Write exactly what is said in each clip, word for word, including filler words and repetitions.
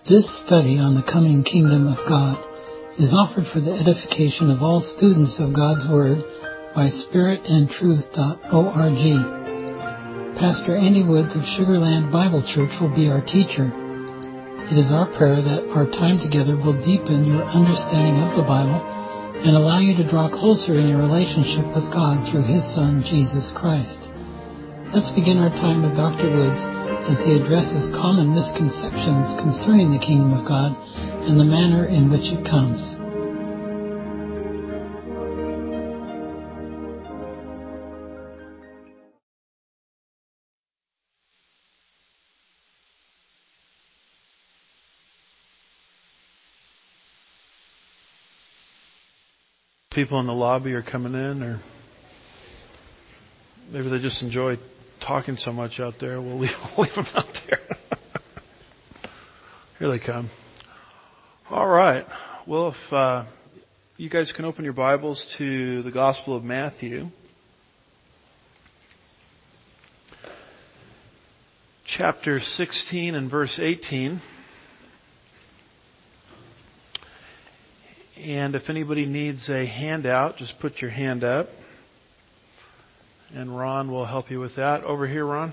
This study on the coming kingdom of God is offered for the edification of all students of God's Word by spirit and truth dot org. Pastor Andy Woods of Sugarland Bible Church will be our teacher. It is our prayer that our time together will deepen your understanding of the Bible and allow you to draw closer in your relationship with God through His Son, Jesus Christ. Let's begin our time with Doctor Woods as he addresses common misconceptions concerning the kingdom of God and the manner in which it comes. People in the lobby are coming in, or maybe they just enjoy talking so much out there. We'll leave, we'll leave them out there. Here they come. All right. Well, if uh, you guys can open your Bibles to the Gospel of Matthew, chapter sixteen and verse eighteen. And if anybody needs a handout, just put your hand up. And Ron will help you with that. Over here, Ron.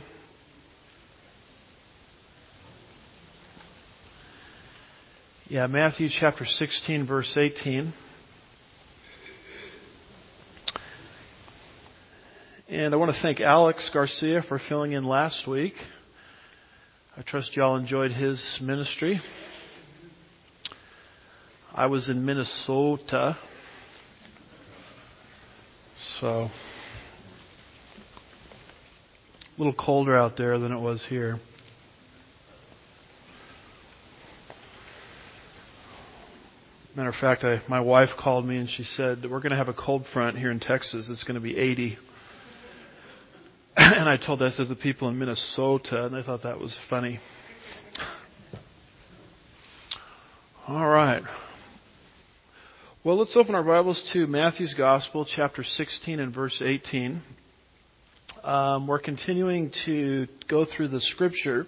Yeah, Matthew chapter sixteen, verse eighteen. And I want to thank Alex Garcia for filling in last week. I trust y'all enjoyed his ministry. I was in Minnesota, so a little colder out there than it was here. Matter of fact, I, my wife called me and she said, we're going to have a cold front here in Texas. It's going to be eighty. And I told that to the people in Minnesota, and they thought that was funny. All right. Well, let's open our Bibles to Matthew's Gospel, chapter sixteen and verse eighteen. Um, we're continuing to go through the Scripture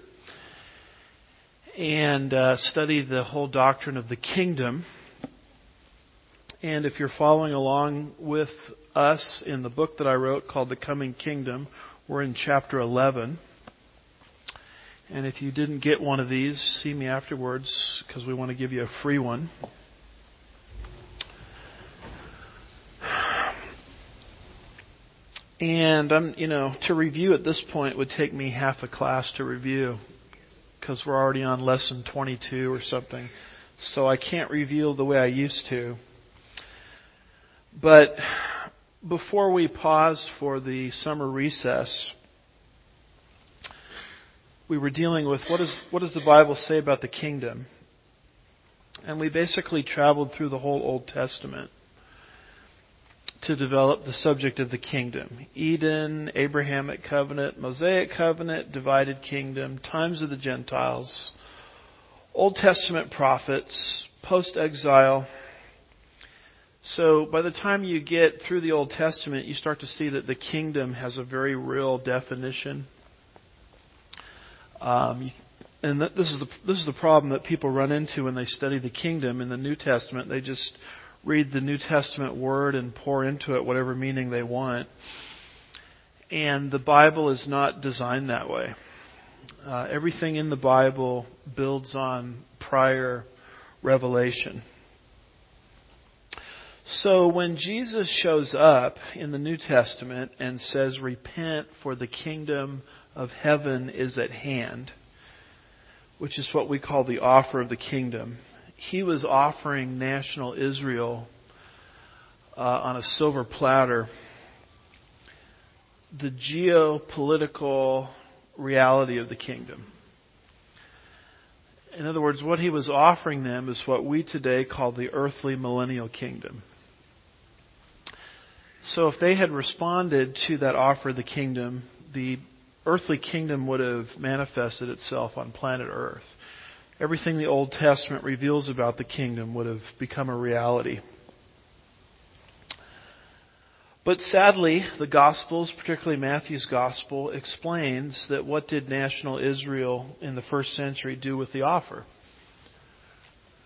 and uh, study the whole doctrine of the kingdom. And if you're following along with us in the book that I wrote called The Coming Kingdom, we're in chapter eleven. And if you didn't get one of these, see me afterwards because we want to give you a free one. And I'm, you know, to review at this point would take me half a class to review because we're already on lesson twenty-two or something. So I can't review the way I used to. But before we paused for the summer recess, we were dealing with what is what does the Bible say about the kingdom? And we basically traveled through the whole Old Testament to develop the subject of the kingdom. Eden, Abrahamic covenant, Mosaic covenant, divided kingdom, times of the Gentiles, Old Testament prophets, post-exile. So by the time you get through the Old Testament, you start to see that the kingdom has a very real definition. Um, and that this is the this is the problem that people run into when they study the kingdom in the New Testament. They just read the New Testament word and pour into it whatever meaning they want. And the Bible is not designed that way. Uh, everything in the Bible builds on prior revelation. So when Jesus shows up in the New Testament and says, repent for the kingdom of heaven is at hand, which is what we call the offer of the kingdom, He was offering national Israel uh, on a silver platter the geopolitical reality of the kingdom. In other words, what He was offering them is what we today call the earthly millennial kingdom. So if they had responded to that offer of the kingdom, the earthly kingdom would have manifested itself on planet Earth. Everything the Old Testament reveals about the kingdom would have become a reality. But sadly, the Gospels, particularly Matthew's Gospel, explains that what did national Israel in the first century do with the offer?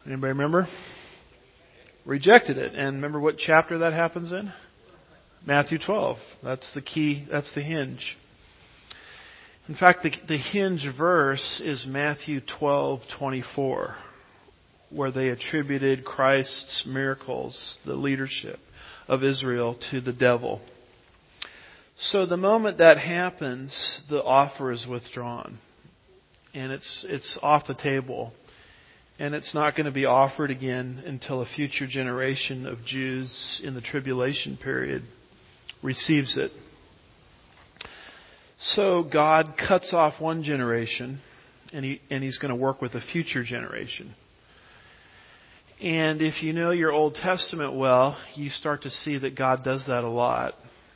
Anybody remember? Rejected it. And remember what chapter that happens in? Matthew twelve. That's the key. That's the hinge. In fact, the, the hinge verse is Matthew twelve twenty-four, where they attributed Christ's miracles, the leadership of Israel, to the devil. So the moment that happens, the offer is withdrawn. And it's it's off the table. And it's not going to be offered again until a future generation of Jews in the tribulation period receives it. So God cuts off one generation, and he and He's going to work with a future generation. And if you know your Old Testament well, you start to see that God does that a lot.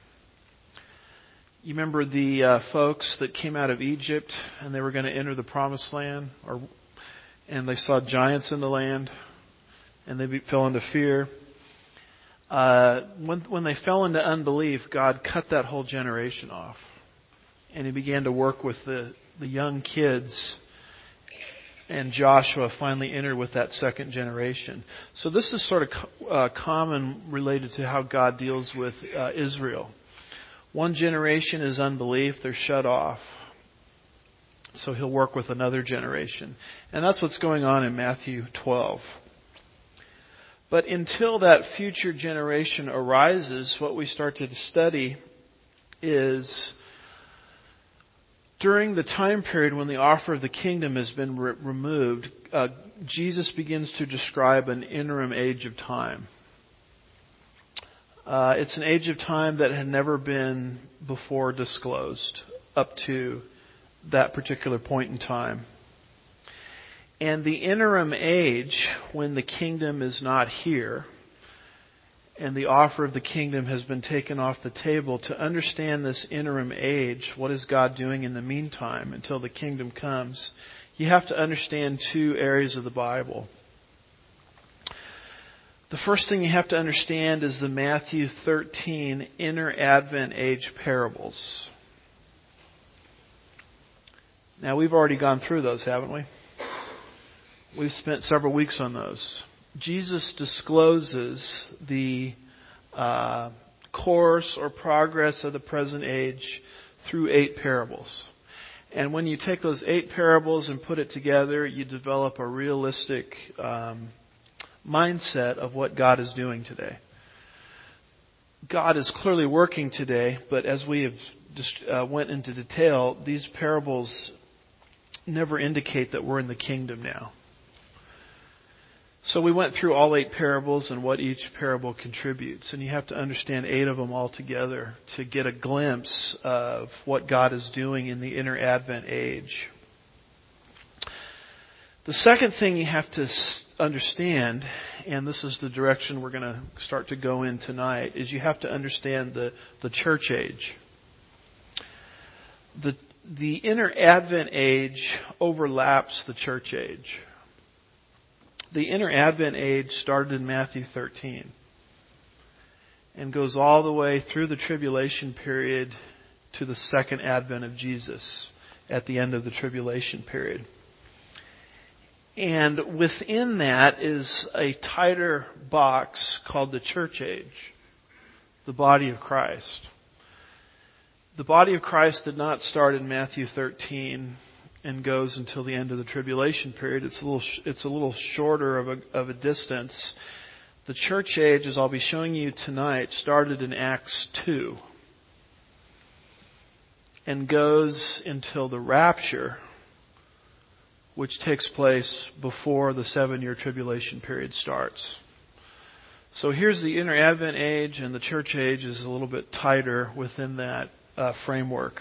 You remember the uh, folks that came out of Egypt and they were going to enter the Promised Land, or and they saw giants in the land, and they fell into fear. Uh, when when they fell into unbelief, God cut that whole generation off, and He began to work with the the young kids. And Joshua finally entered with that second generation. So this is sort of uh, common related to how God deals with uh, Israel. One generation is unbelief; they're shut off. So He'll work with another generation. And that's what's going on in Matthew twelve. But until that future generation arises, what we start to study is during the time period when the offer of the kingdom has been re- removed, uh, Jesus begins to describe an interim age of time. Uh, it's an age of time that had never been before disclosed up to that particular point in time. And the interim age, when the kingdom is not here, and the offer of the kingdom has been taken off the table, to understand this interim age, what is God doing in the meantime until the kingdom comes, you have to understand two areas of the Bible. The first thing you have to understand is the Matthew thirteen inner Advent age parables. Now, we've already gone through those, haven't we? We've spent several weeks on those. Jesus discloses the uh, course or progress of the present age through eight parables. And when you take those eight parables and put it together, you develop a realistic um, mindset of what God is doing today. God is clearly working today, but as we have just uh, went into detail, these parables never indicate that we're in the kingdom now. So we went through all eight parables and what each parable contributes. And you have to understand eight of them all together to get a glimpse of what God is doing in the inner Advent age. The second thing you have to understand, and this is the direction we're going to start to go in tonight, is you have to understand the, the church age. The, the inner Advent age overlaps the church age. The inner Advent age started in Matthew thirteen and goes all the way through the tribulation period to the second advent of Jesus at the end of the tribulation period. And within that is a tighter box called the church age, the body of Christ. The body of Christ did not start in Matthew thirteen and goes until the end of the tribulation period. It's a little, it's a little shorter of a, of a distance. The church age, as I'll be showing you tonight, started in Acts two and goes until the rapture, which takes place before the seven-year tribulation period starts. So here's the inner Advent age, and the church age is a little bit tighter within that uh, framework.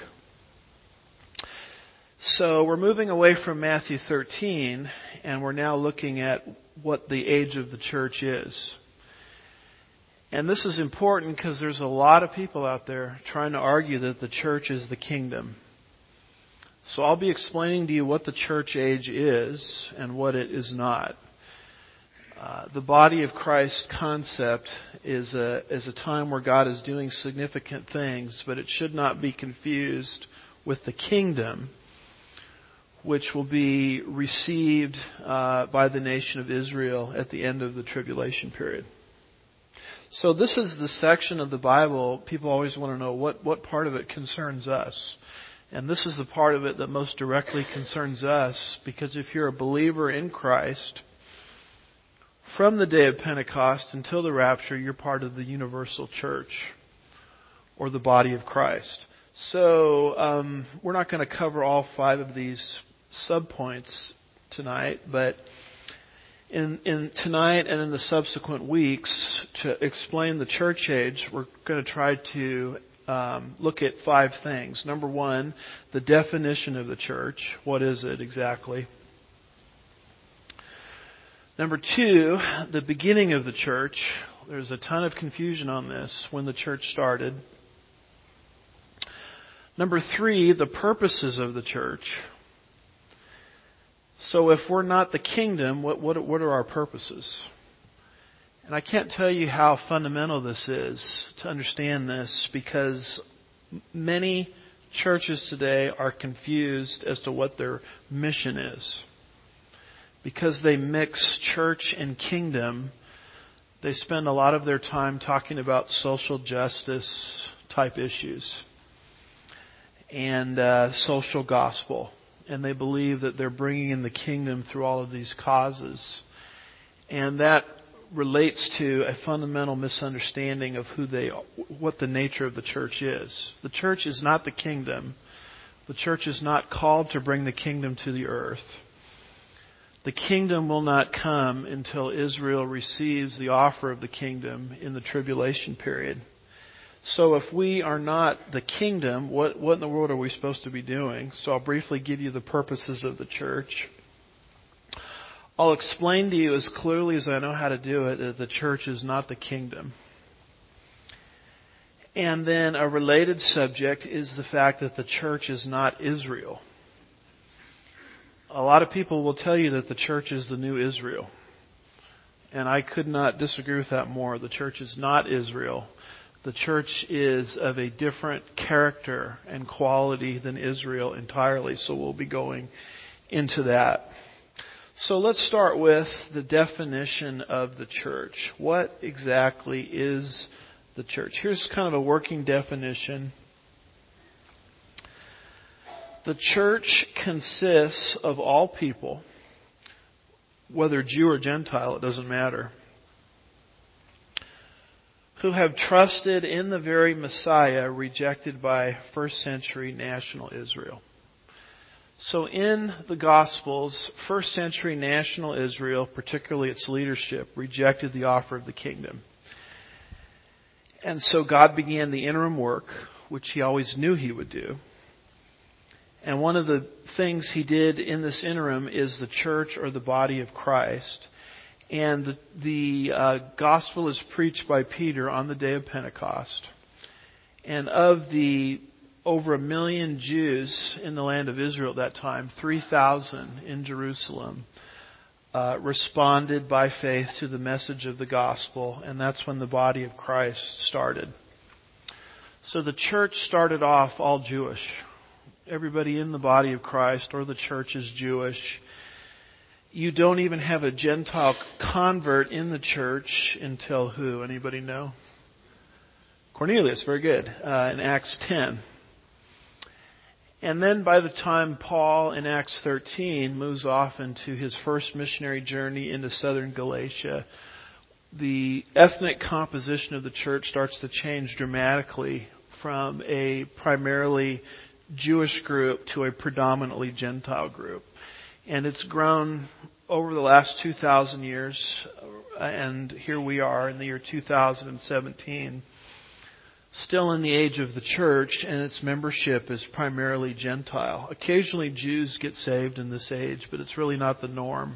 So we're moving away from Matthew thirteen, and we're now looking at what the age of the church is. And this is important because there's a lot of people out there trying to argue that the church is the kingdom. So I'll be explaining to you what the church age is and what it is not. Uh, the body of Christ concept is a, is a time where God is doing significant things, but it should not be confused with the kingdom, which will be received uh, by the nation of Israel at the end of the tribulation period. So this is the section of the Bible people always want to know what, what part of it concerns us. And this is the part of it that most directly concerns us, because if you're a believer in Christ, from the day of Pentecost until the rapture, you're part of the universal church, or the body of Christ. So um, we're not going to cover all five of these subpoints tonight, but in, in tonight and in the subsequent weeks, to explain the church age, we're going to try to um, look at five things. Number one, the definition of the church. What is it exactly? Number two, the beginning of the church. There's a ton of confusion on this, when the church started. Number three, the purposes of the church. So if we're not the kingdom, what, what, what are our purposes? And I can't tell you how fundamental this is to understand this, because many churches today are confused as to what their mission is. Because they mix church and kingdom, they spend a lot of their time talking about social justice type issues and uh, social gospel. And they believe that they're bringing in the kingdom through all of these causes. And that relates to a fundamental misunderstanding of who they are, what the nature of the church is. The church is not the kingdom. The church is not called to bring the kingdom to the earth. The kingdom will not come until Israel receives the offer of the kingdom in the tribulation period. So if we are not the kingdom, what, what in the world are we supposed to be doing? So I'll briefly give you the purposes of the church. I'll explain to you as clearly as I know how to do it that the church is not the kingdom. And then a related subject is the fact that the church is not Israel. A lot of people will tell you that the church is the new Israel. And I could not disagree with that more. The church is not Israel. The church is of a different character and quality than Israel entirely. So we'll be going into that. So let's start with the definition of the church. What exactly is the church? Here's kind of a working definition. The church consists of all people, whether Jew or Gentile, it doesn't matter, who have trusted in the very Messiah rejected by first century national Israel. So in the Gospels, first century national Israel, particularly its leadership, rejected the offer of the kingdom. And so God began the interim work, which He always knew He would do. And one of the things He did in this interim is the church, or the body of Christ. And the, the uh, gospel is preached by Peter on the day of Pentecost. And of the over a million Jews in the land of Israel at that time, three thousand in Jerusalem uh, responded by faith to the message of the gospel. And that's when the body of Christ started. So the church started off all Jewish. Everybody in the body of Christ or the church is Jewish. You don't even have a Gentile convert in the church until who? Anybody know? Cornelius, very good, uh, in Acts ten. And then by the time Paul in Acts thirteen moves off into his first missionary journey into southern Galatia, the ethnic composition of the church starts to change dramatically from a primarily Jewish group to a predominantly Gentile group. And it's grown over the last two thousand years, and here we are in the year two thousand seventeen, still in the age of the church, and its membership is primarily Gentile. Occasionally Jews get saved in this age, but it's really not the norm.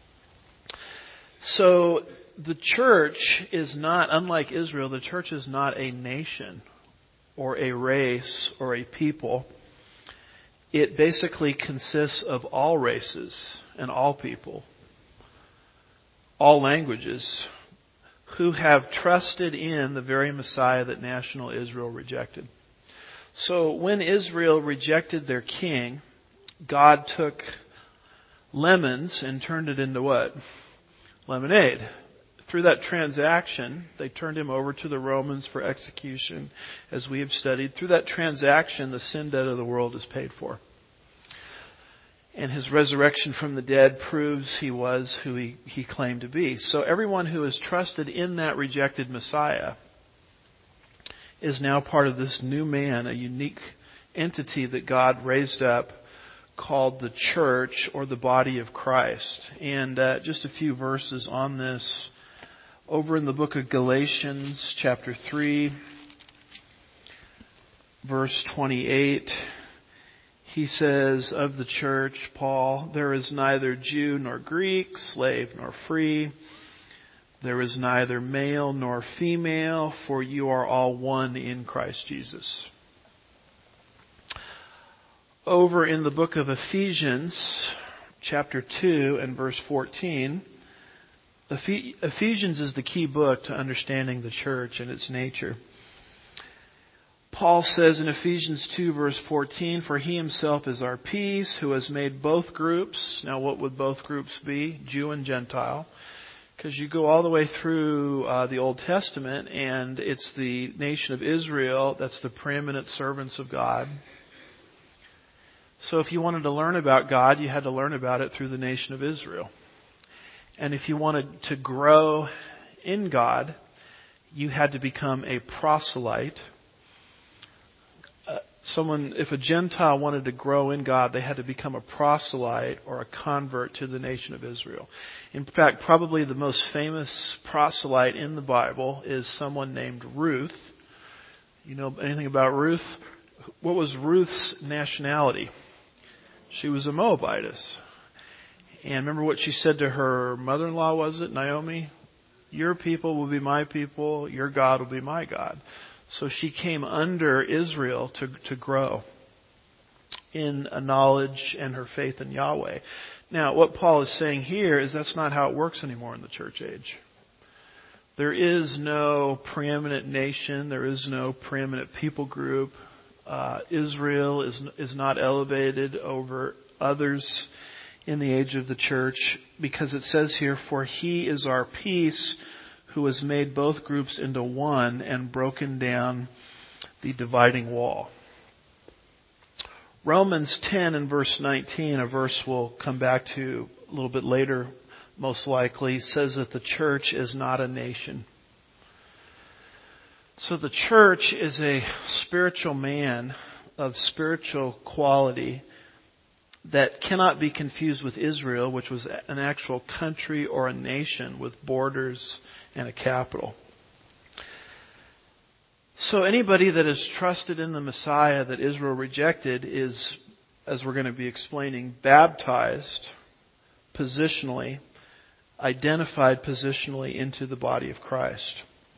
So the church is not, unlike Israel, the church is not a nation or a race or a people. It basically consists of all races and all people, all languages, who have trusted in the very Messiah that national Israel rejected. So when Israel rejected their king God took lemons and turned it into what? Lemonade. Through that transaction, they turned him over to the Romans for execution, as we have studied. Through that transaction, the sin debt of the world is paid for. And his resurrection from the dead proves he was who he, he claimed to be. So everyone who has trusted in that rejected Messiah is now part of this new man, a unique entity that God raised up called the church, or the body of Christ. And uh, just a few verses on this. Over in the book of Galatians, chapter three, verse twenty-eight, he says of the church, Paul, there is neither Jew nor Greek, slave nor free. There is neither male nor female, for you are all one in Christ Jesus. Over in the book of Ephesians, chapter two and verse fourteen, Ephesians is the key book to understanding the church and its nature. Paul says in Ephesians two verse fourteen, for he himself is our peace, who has made both groups. Now what would both groups be? Jew and Gentile. Because you go all the way through uh, the Old Testament, and it's the nation of Israel that's the preeminent servants of God. So if you wanted to learn about God, you had to learn about it through the nation of Israel. And if you wanted to grow in God, you had to become a proselyte. Uh, someone, if a Gentile wanted to grow in God, they had to become a proselyte or a convert to the nation of Israel. In fact, probably the most famous proselyte in the Bible is someone named Ruth. You know anything about Ruth? What was Ruth's nationality? She was a Moabitess. And remember what she said to her mother-in-law, was it, Naomi? Your people will be my people, your God will be my God. So she came under Israel to, to grow in a knowledge and her faith in Yahweh. Now, what Paul is saying here is that's not how it works anymore in the church age. There is no preeminent nation. There is no preeminent people group. Uh, Israel is is not elevated over others in the age of the church, because it says here, for he is our peace, who has made both groups into one and broken down the dividing wall. Romans ten and verse nineteen, a verse we'll come back to a little bit later, most likely, says that the church is not a nation. So the church is a spiritual man of spiritual quality that cannot be confused with Israel, which was an actual country or a nation with borders and a capital. So anybody that has trusted in the Messiah that Israel rejected is, as we're going to be explaining, baptized positionally, identified positionally into the body of Christ.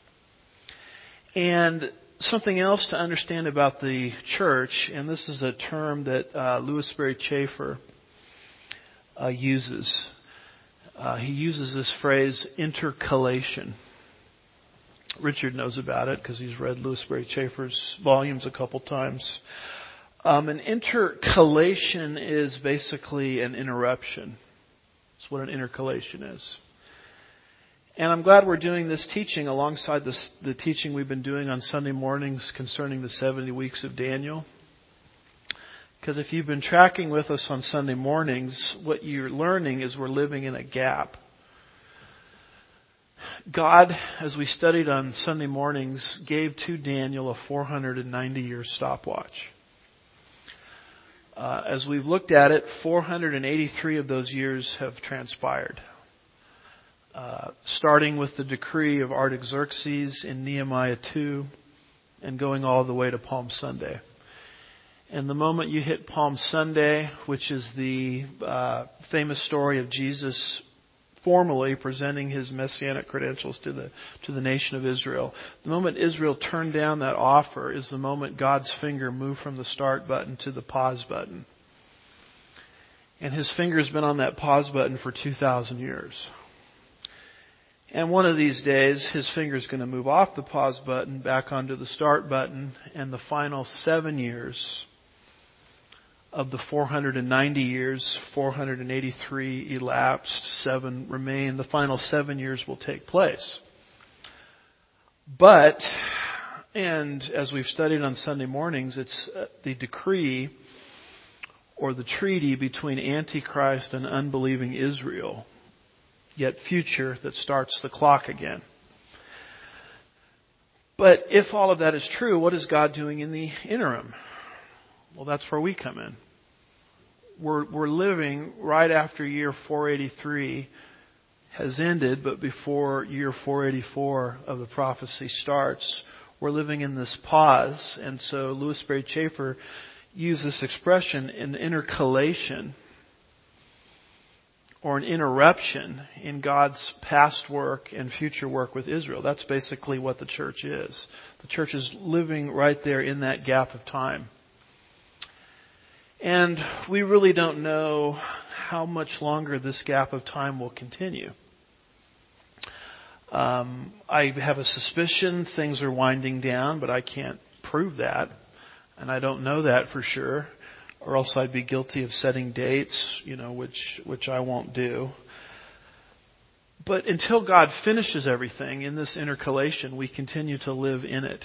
And something else to understand about the church, and this is a term that uh, Louis Sperry Chafer uh, uses. Uh, he uses this phrase, intercalation. Richard knows about it because he's read Louis Sperry Chafer's volumes a couple times. Um, an intercalation is basically an interruption. That's what an intercalation is. And I'm glad we're doing this teaching alongside this, the teaching we've been doing on Sunday mornings concerning the seventy weeks of Daniel. Because if you've been tracking with us on Sunday mornings, what you're learning is we're living in a gap. God, as we studied on Sunday mornings, gave to Daniel a four hundred ninety year stopwatch. Uh, as we've looked at it, four hundred eighty-three of those years have transpired. Uh, starting with the decree of Artaxerxes in Nehemiah two and going all the way to Palm Sunday. And the moment you hit Palm Sunday, which is the uh, famous story of Jesus formally presenting his messianic credentials to the to the nation of Israel, the moment Israel turned down that offer is the moment God's finger moved from the start button to the pause button. And his finger's been on that pause button for two thousand years. And one of these days, his finger's going to move off the pause button, back onto the start button, and the final seven years of the four hundred ninety years, four hundred eighty-three elapsed, seven remain. The final seven years will take place. But, and as we've studied on Sunday mornings, it's the decree or the treaty between Antichrist and unbelieving Israel, yet future, that starts the clock again. But if all of that is true, what is God doing in the interim? Well, that's where we come in. We're, we're living right after year four eighty-three has ended, but before year four eighty-four of the prophecy starts. We're living in this pause. And so Louis Sperry Chafer used this expression, an intercalation or an interruption in God's past work and future work with Israel. That's basically what the church is. The church is living right there in that gap of time. And we really don't know how much longer this gap of time will continue. Um, I have a suspicion things are winding down, but I can't prove that. And I don't know that for sure, or else I'd be guilty of setting dates, you know, which which I won't do. But until God finishes everything in this intercalation, we continue to live in it.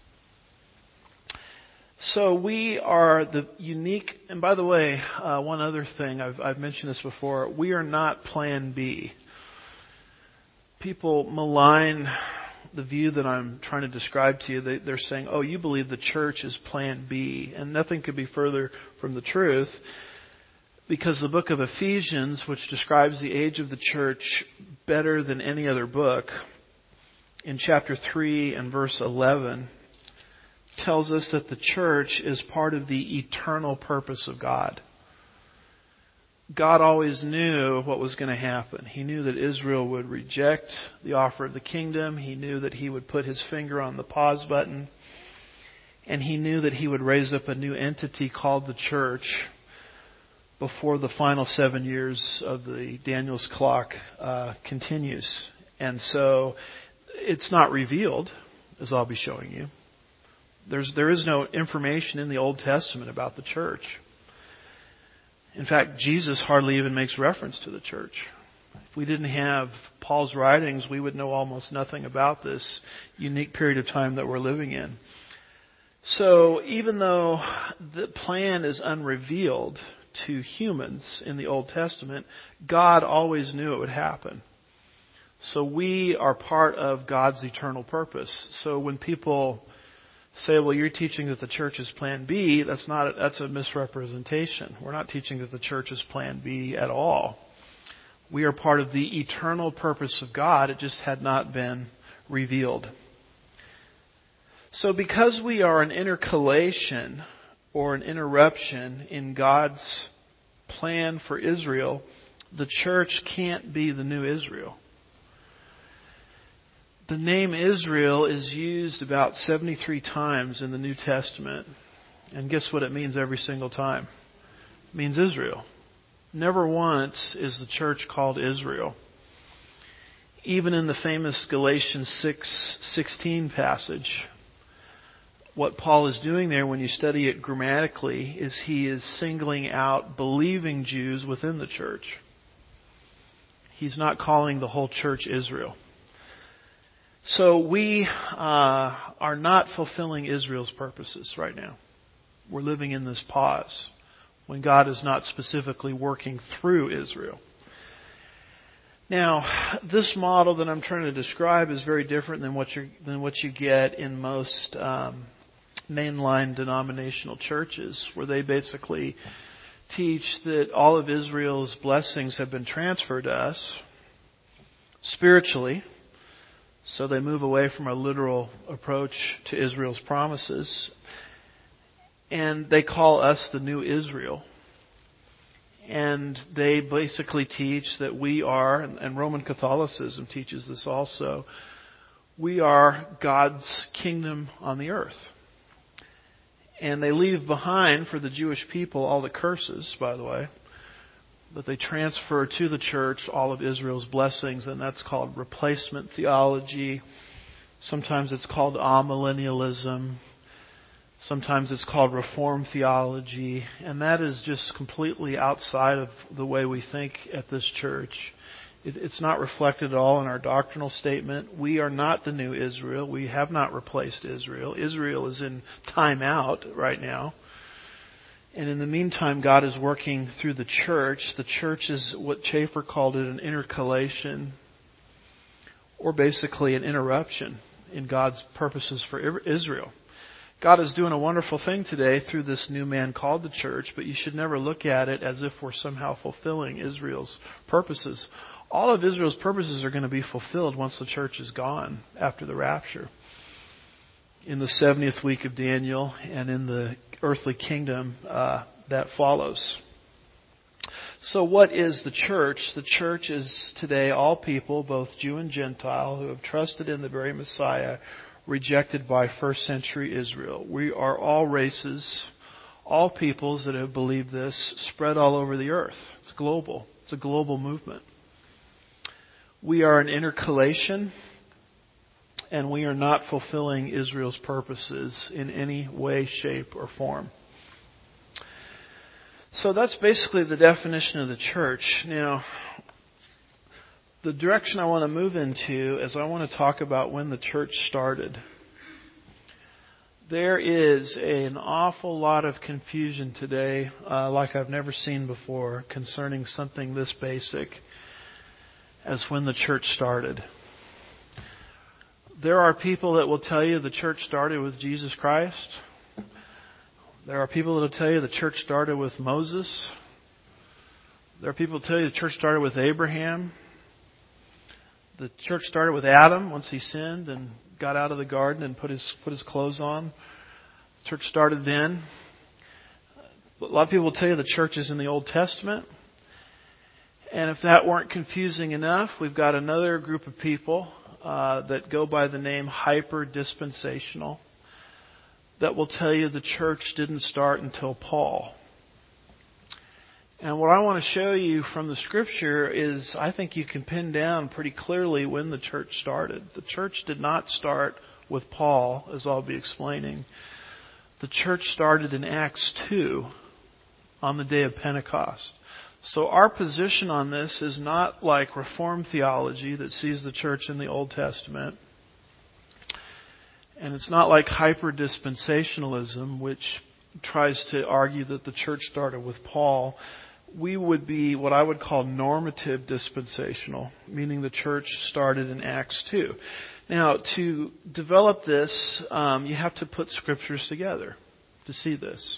So we are the unique, and by the way, uh, one other thing, I've, I've mentioned this before, we are not Plan B. People malign the view that I'm trying to describe to you. They, they're saying, oh, you believe the church is Plan B. And nothing could be further from the truth, because the book of Ephesians, which describes the age of the church better than any other book, in chapter three and verse eleven, tells us that the church is part of the eternal purpose of God. God always knew what was going to happen. He knew that Israel would reject the offer of the kingdom. He knew that He would put His finger on the pause button. And He knew that He would raise up a new entity called the church before the final seven years of the Daniel's clock uh, continues. And so it's not revealed, as I'll be showing you. There's, there is no information in the Old Testament about the church. In fact, Jesus hardly even makes reference to the church. If we didn't have Paul's writings, we would know almost nothing about this unique period of time that we're living in. So even though the plan is unrevealed to humans in the Old Testament, God always knew it would happen. So we are part of God's eternal purpose. So when people say, well, you're teaching that the church is Plan B, that's not, that's a misrepresentation. We're not teaching that the church is Plan B at all. We are part of the eternal purpose of God. It just had not been revealed. So because we are an intercalation or an interruption in God's plan for Israel, the church can't be the new Israel. The name Israel is used about seventy-three times in the New Testament. And guess what it means every single time? It means Israel. Never once is the church called Israel. Even in the famous Galatians six sixteen passage, what Paul is doing there, when you study it grammatically, is he is singling out believing Jews within the church. He's not calling the whole church Israel. So we uh, are not fulfilling Israel's purposes right now. We're living in this pause when God is not specifically working through Israel. Now, this model that I'm trying to describe is very different than what you than what you get in most um, mainline denominational churches, where they basically teach that all of Israel's blessings have been transferred to us spiritually. So they move away from a literal approach to Israel's promises. And they call us the new Israel. And they basically teach that we are, and Roman Catholicism teaches this also, we are God's kingdom on the earth. And they leave behind for the Jewish people all the curses, by the way. But they transfer to the church all of Israel's blessings, and that's called replacement theology. Sometimes it's called amillennialism. Sometimes it's called Reformed theology, and that is just completely outside of the way we think at this church. It, it's not reflected at all in our doctrinal statement. We are not the new Israel. We have not replaced Israel. Israel is in time out right now. And in the meantime, God is working through the church. The church is what Chafer called it, an intercalation, or basically an interruption in God's purposes for Israel. God is doing a wonderful thing today through this new man called the church, but you should never look at it as if we're somehow fulfilling Israel's purposes. All of Israel's purposes are going to be fulfilled once the church is gone after the rapture. In the seventieth week of Daniel and in the earthly kingdom uh, that follows. So what is the church? The church is today all people, both Jew and Gentile, who have trusted in the very Messiah, rejected by first century Israel. We are all races, all peoples that have believed this, spread all over the earth. It's global. It's a global movement. We are an intercalation, and we are not fulfilling Israel's purposes in any way, shape, or form. So that's basically the definition of the church. Now, the direction I want to move into is I want to talk about when the church started. There is an awful lot of confusion today, uh, like I've never seen before, concerning something this basic as when the church started. There are people that will tell you the church started with Jesus Christ. There are people that will tell you the church started with Moses. There are people that tell you the church started with Abraham. The church started with Adam once he sinned and got out of the garden and put his put his clothes on. The church started then. A lot of people will tell you the church is in the Old Testament. And if that weren't confusing enough, we've got another group of people uh, that go by the name hyper-dispensational that will tell you the church didn't start until Paul. And what I want to show you from the Scripture is I think you can pin down pretty clearly when the church started. The church did not start with Paul, as I'll be explaining. The church started in Acts two on the day of Pentecost. So our position on this is not like Reformed theology that sees the church in the Old Testament. And it's not like hyper-dispensationalism, which tries to argue that the church started with Paul. We would be what I would call normative dispensational, meaning the church started in Acts two. Now, to develop this, um, you have to put scriptures together to see this.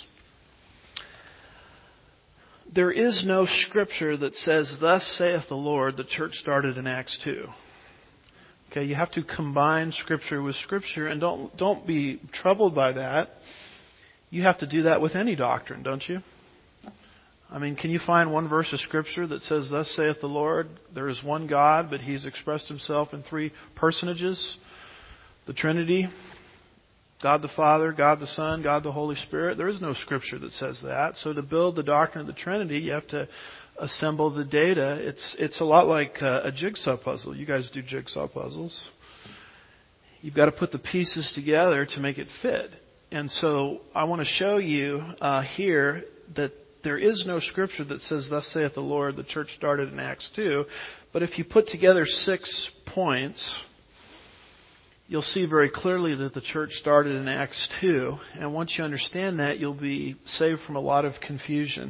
There is no scripture that says, "Thus saith the Lord," the church started in Acts two. Okay, you have to combine Scripture with Scripture, and don't don't be troubled by that. You have to do that with any doctrine, don't you? I mean, can you find one verse of Scripture that says, "Thus saith the Lord"? There is one God, but He's expressed Himself in three personages, the Trinity, God the Father, God the Son, God the Holy Spirit. There is no Scripture that says that. So to build the doctrine of the Trinity, you have to assemble the data. It's it's a lot like a jigsaw puzzle. You guys do jigsaw puzzles. You've got to put the pieces together to make it fit. And so I want to show you uh, here that there is no scripture that says, "Thus saith the Lord," the church started in Acts two. But if you put together six points, you'll see very clearly that the church started in Acts two. And once you understand that, you'll be saved from a lot of confusion.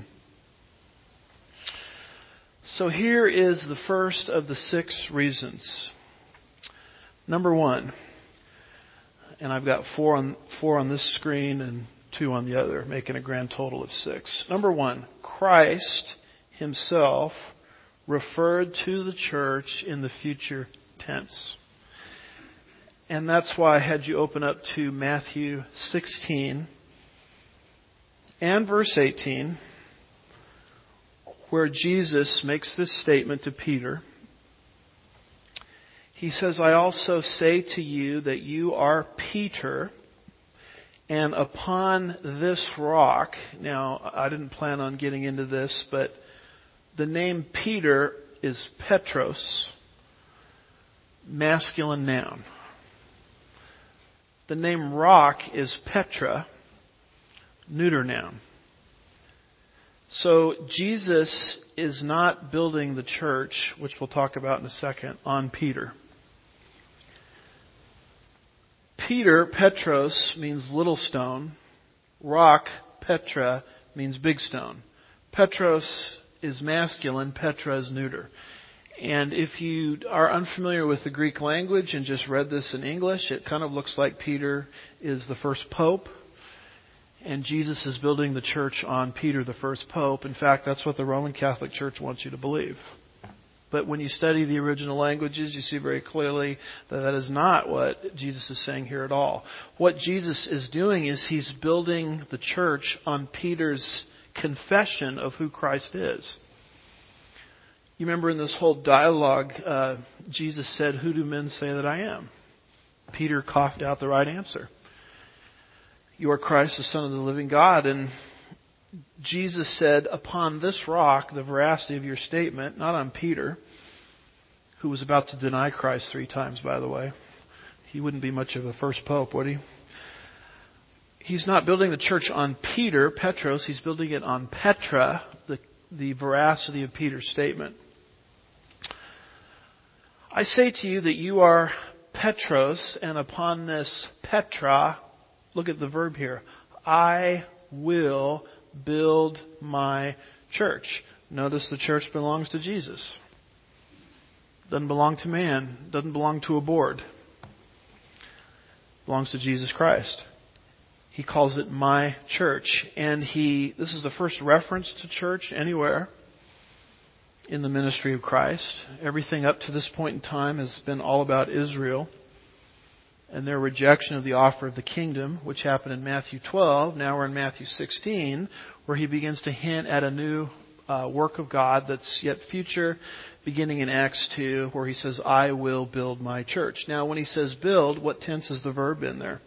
So here is the first of the six reasons. Number one, and I've got four on four on this screen and two on the other, making a grand total of six. Number one, Christ Himself referred to the church in the future tense. And that's why I had you open up to Matthew sixteen and verse eighteen, where Jesus makes this statement to Peter. He says, "I also say to you that you are Peter, and upon this rock," now I didn't plan on getting into this, but the name Peter is Petros, masculine noun. The name rock is Petra, neuter noun. So Jesus is not building the church, which we'll talk about in a second, on Peter. Peter, Petros, means little stone. Rock, Petra, means big stone. Petros is masculine, Petra is neuter. And if you are unfamiliar with the Greek language and just read this in English, it kind of looks like Peter is the first pope, and Jesus is building the church on Peter, the first pope. In fact, that's what the Roman Catholic Church wants you to believe. But when you study the original languages, you see very clearly that that is not what Jesus is saying here at all. What Jesus is doing is he's building the church on Peter's confession of who Christ is. You remember in this whole dialogue, uh, Jesus said, "Who do men say that I am?" Peter coughed out the right answer. "You are Christ, the Son of the living God." And Jesus said, "Upon this rock," the veracity of your statement, not on Peter, who was about to deny Christ three times, by the way. He wouldn't be much of a first pope, would he? He's not building the church on Peter, Petros. He's building it on Petra, the, the veracity of Peter's statement. I say to you that you are Petros, and upon this Petra, look at the verb here, I will build my church. Notice the church belongs to Jesus. Doesn't belong to man. Doesn't belong to a board. Belongs to Jesus Christ. He calls it my church. And he, this is the first reference to church anywhere in the ministry of Christ. Everything up to this point in time has been all about Israel and their rejection of the offer of the kingdom, which happened in Matthew twelve. Now we're in Matthew sixteen, where he begins to hint at a new uh, work of God that's yet future, beginning in Acts two, where he says, I will build my church. Now when he says build, what tense is the verb in there?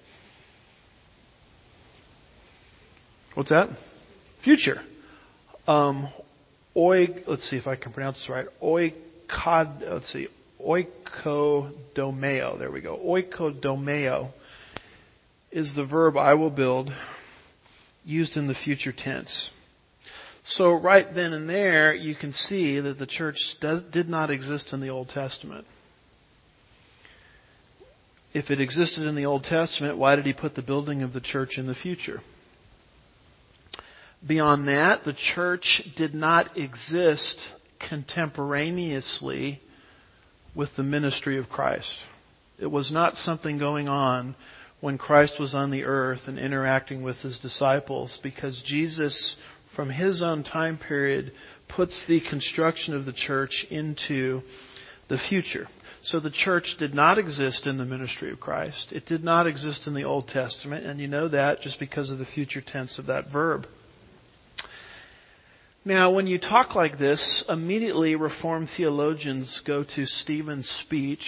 What's that? Future. Um, oi, let's see if I can pronounce this right. Oikod, let's see. Oikodomeo. There we go. Oikodomeo is the verb I will build, used in the future tense. So right then and there, you can see that the church does, did not exist in the Old Testament. If it existed in the Old Testament, why did he put the building of the church in the future? Beyond that, the church did not exist contemporaneously with the ministry of Christ. It was not something going on when Christ was on the earth and interacting with his disciples, because Jesus, from his own time period, puts the construction of the church into the future. So the church did not exist in the ministry of Christ. It did not exist in the Old Testament, and you know that just because of the future tense of that verb. Now, when you talk like this, immediately Reformed theologians go to Stephen's speech.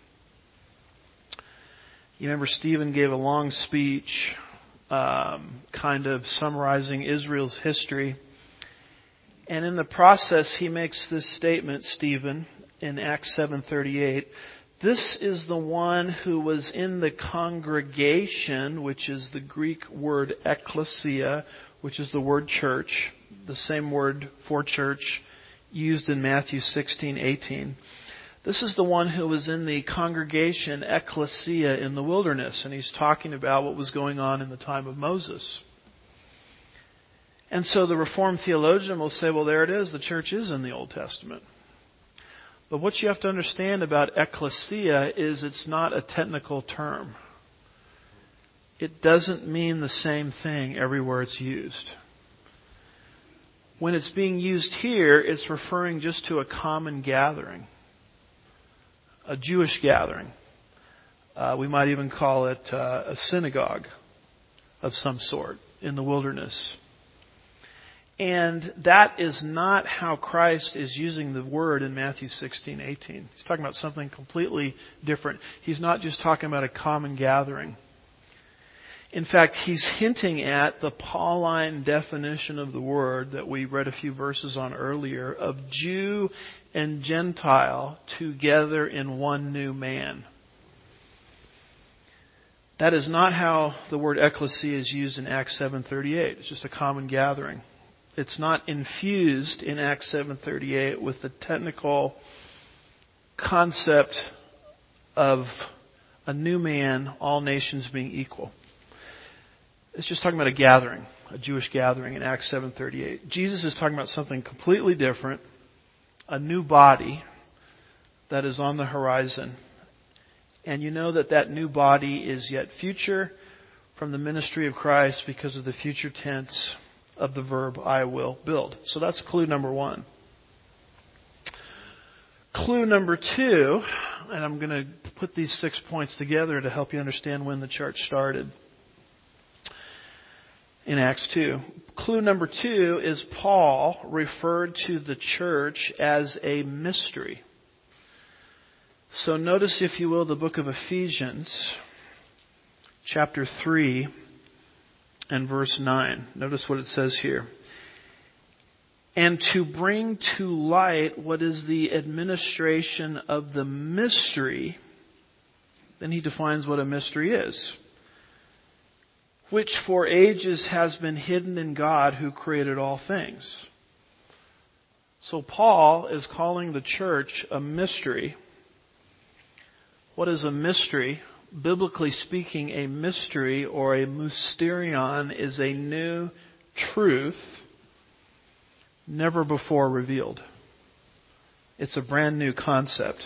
You remember Stephen gave a long speech, um, kind of summarizing Israel's history. And in the process, he makes this statement, Stephen, in Acts seven thirty-eight. This is the one who was in the congregation, which is the Greek word ekklesia, which is the word church, the same word for church used in Matthew sixteen eighteen. This is the one who was in the congregation, ekklesia, in the wilderness, and he's talking about what was going on in the time of Moses. And so the Reformed theologian will say, well, there it is, the church is in the Old Testament. But what you have to understand about ekklesia is it's not a technical term. It doesn't mean the same thing everywhere it's used. When it's being used here, it's referring just to a common gathering, a Jewish gathering. Uh, we might even call it uh, a synagogue of some sort in the wilderness. And that is not how Christ is using the word in Matthew sixteen eighteen. He's talking about something completely different. He's not just talking about a common gathering. In fact, he's hinting at the Pauline definition of the word that we read a few verses on earlier, of Jew and Gentile together in one new man. That is not how the word ecclesia is used in Acts seven thirty-eight. It's just a common gathering. It's not infused in Acts seven thirty-eight with the technical concept of a new man, all nations being equal. It's just talking about a gathering, a Jewish gathering in Acts seven thirty-eight. Jesus is talking about something completely different, a new body that is on the horizon. And you know that that new body is yet future from the ministry of Christ because of the future tense of the verb I will build. So that's clue number one. Clue number two, and I'm going to put these six points together to help you understand when the church started in Acts two. Clue number two is Paul referred to the church as a mystery. So notice, if you will, the book of Ephesians, chapter three and verse nine. Notice what it says here. And to bring to light what is the administration of the mystery, then he defines what a mystery is, which for ages has been hidden in God who created all things. So Paul is calling the church a mystery. What is a mystery? Biblically speaking, a mystery or a mysterion is a new truth never before revealed. It's a brand new concept.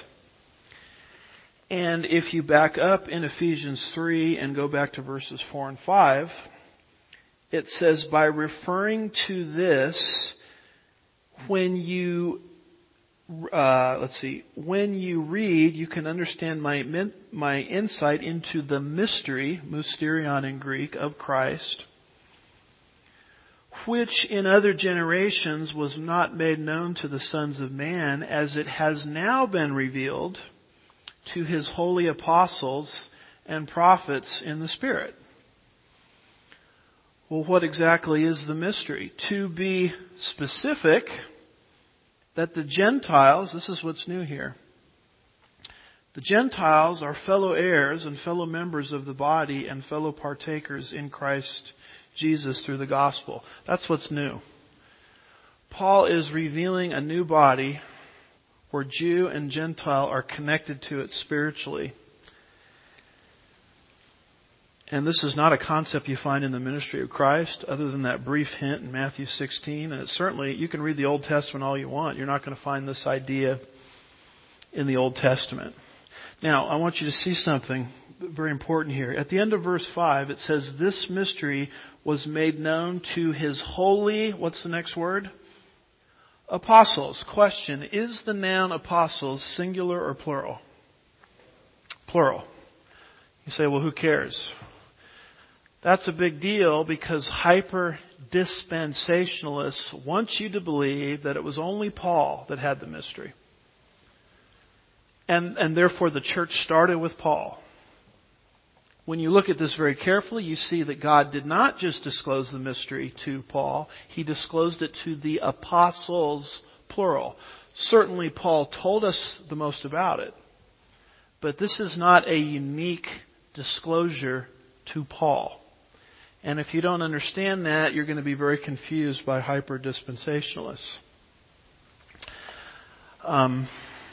And if you back up in Ephesians three and go back to verses four and five, it says, by referring to this, when you Uh, let's see. When you read, you can understand my my insight into the mystery, mysterion in Greek, of Christ, which in other generations was not made known to the sons of man, as it has now been revealed to his holy apostles and prophets in the Spirit. Well, what exactly is the mystery? To be specific, that the Gentiles, this is what's new here, the Gentiles are fellow heirs and fellow members of the body and fellow partakers in Christ Jesus through the gospel. That's what's new. Paul is revealing a new body where Jew and Gentile are connected to it spiritually. And this is not a concept you find in the ministry of Christ, other than that brief hint in Matthew sixteen. And it's certainly, you can read the Old Testament all you want. You're not going to find this idea in the Old Testament. Now, I want you to see something very important here. At the end of verse five, it says, this mystery was made known to his holy, what's the next word? Apostles. Question, is the noun apostles singular or plural? Plural. You say, well, who cares? That's a big deal because hyper-dispensationalists want you to believe that it was only Paul that had the mystery. And, and therefore the church started with Paul. When you look at this very carefully, you see that God did not just disclose the mystery to Paul. He disclosed it to the apostles, plural. Certainly Paul told us the most about it. But this is not a unique disclosure to Paul. And if you don't understand that, you're going to be very confused by hyper-dispensationalists. Um,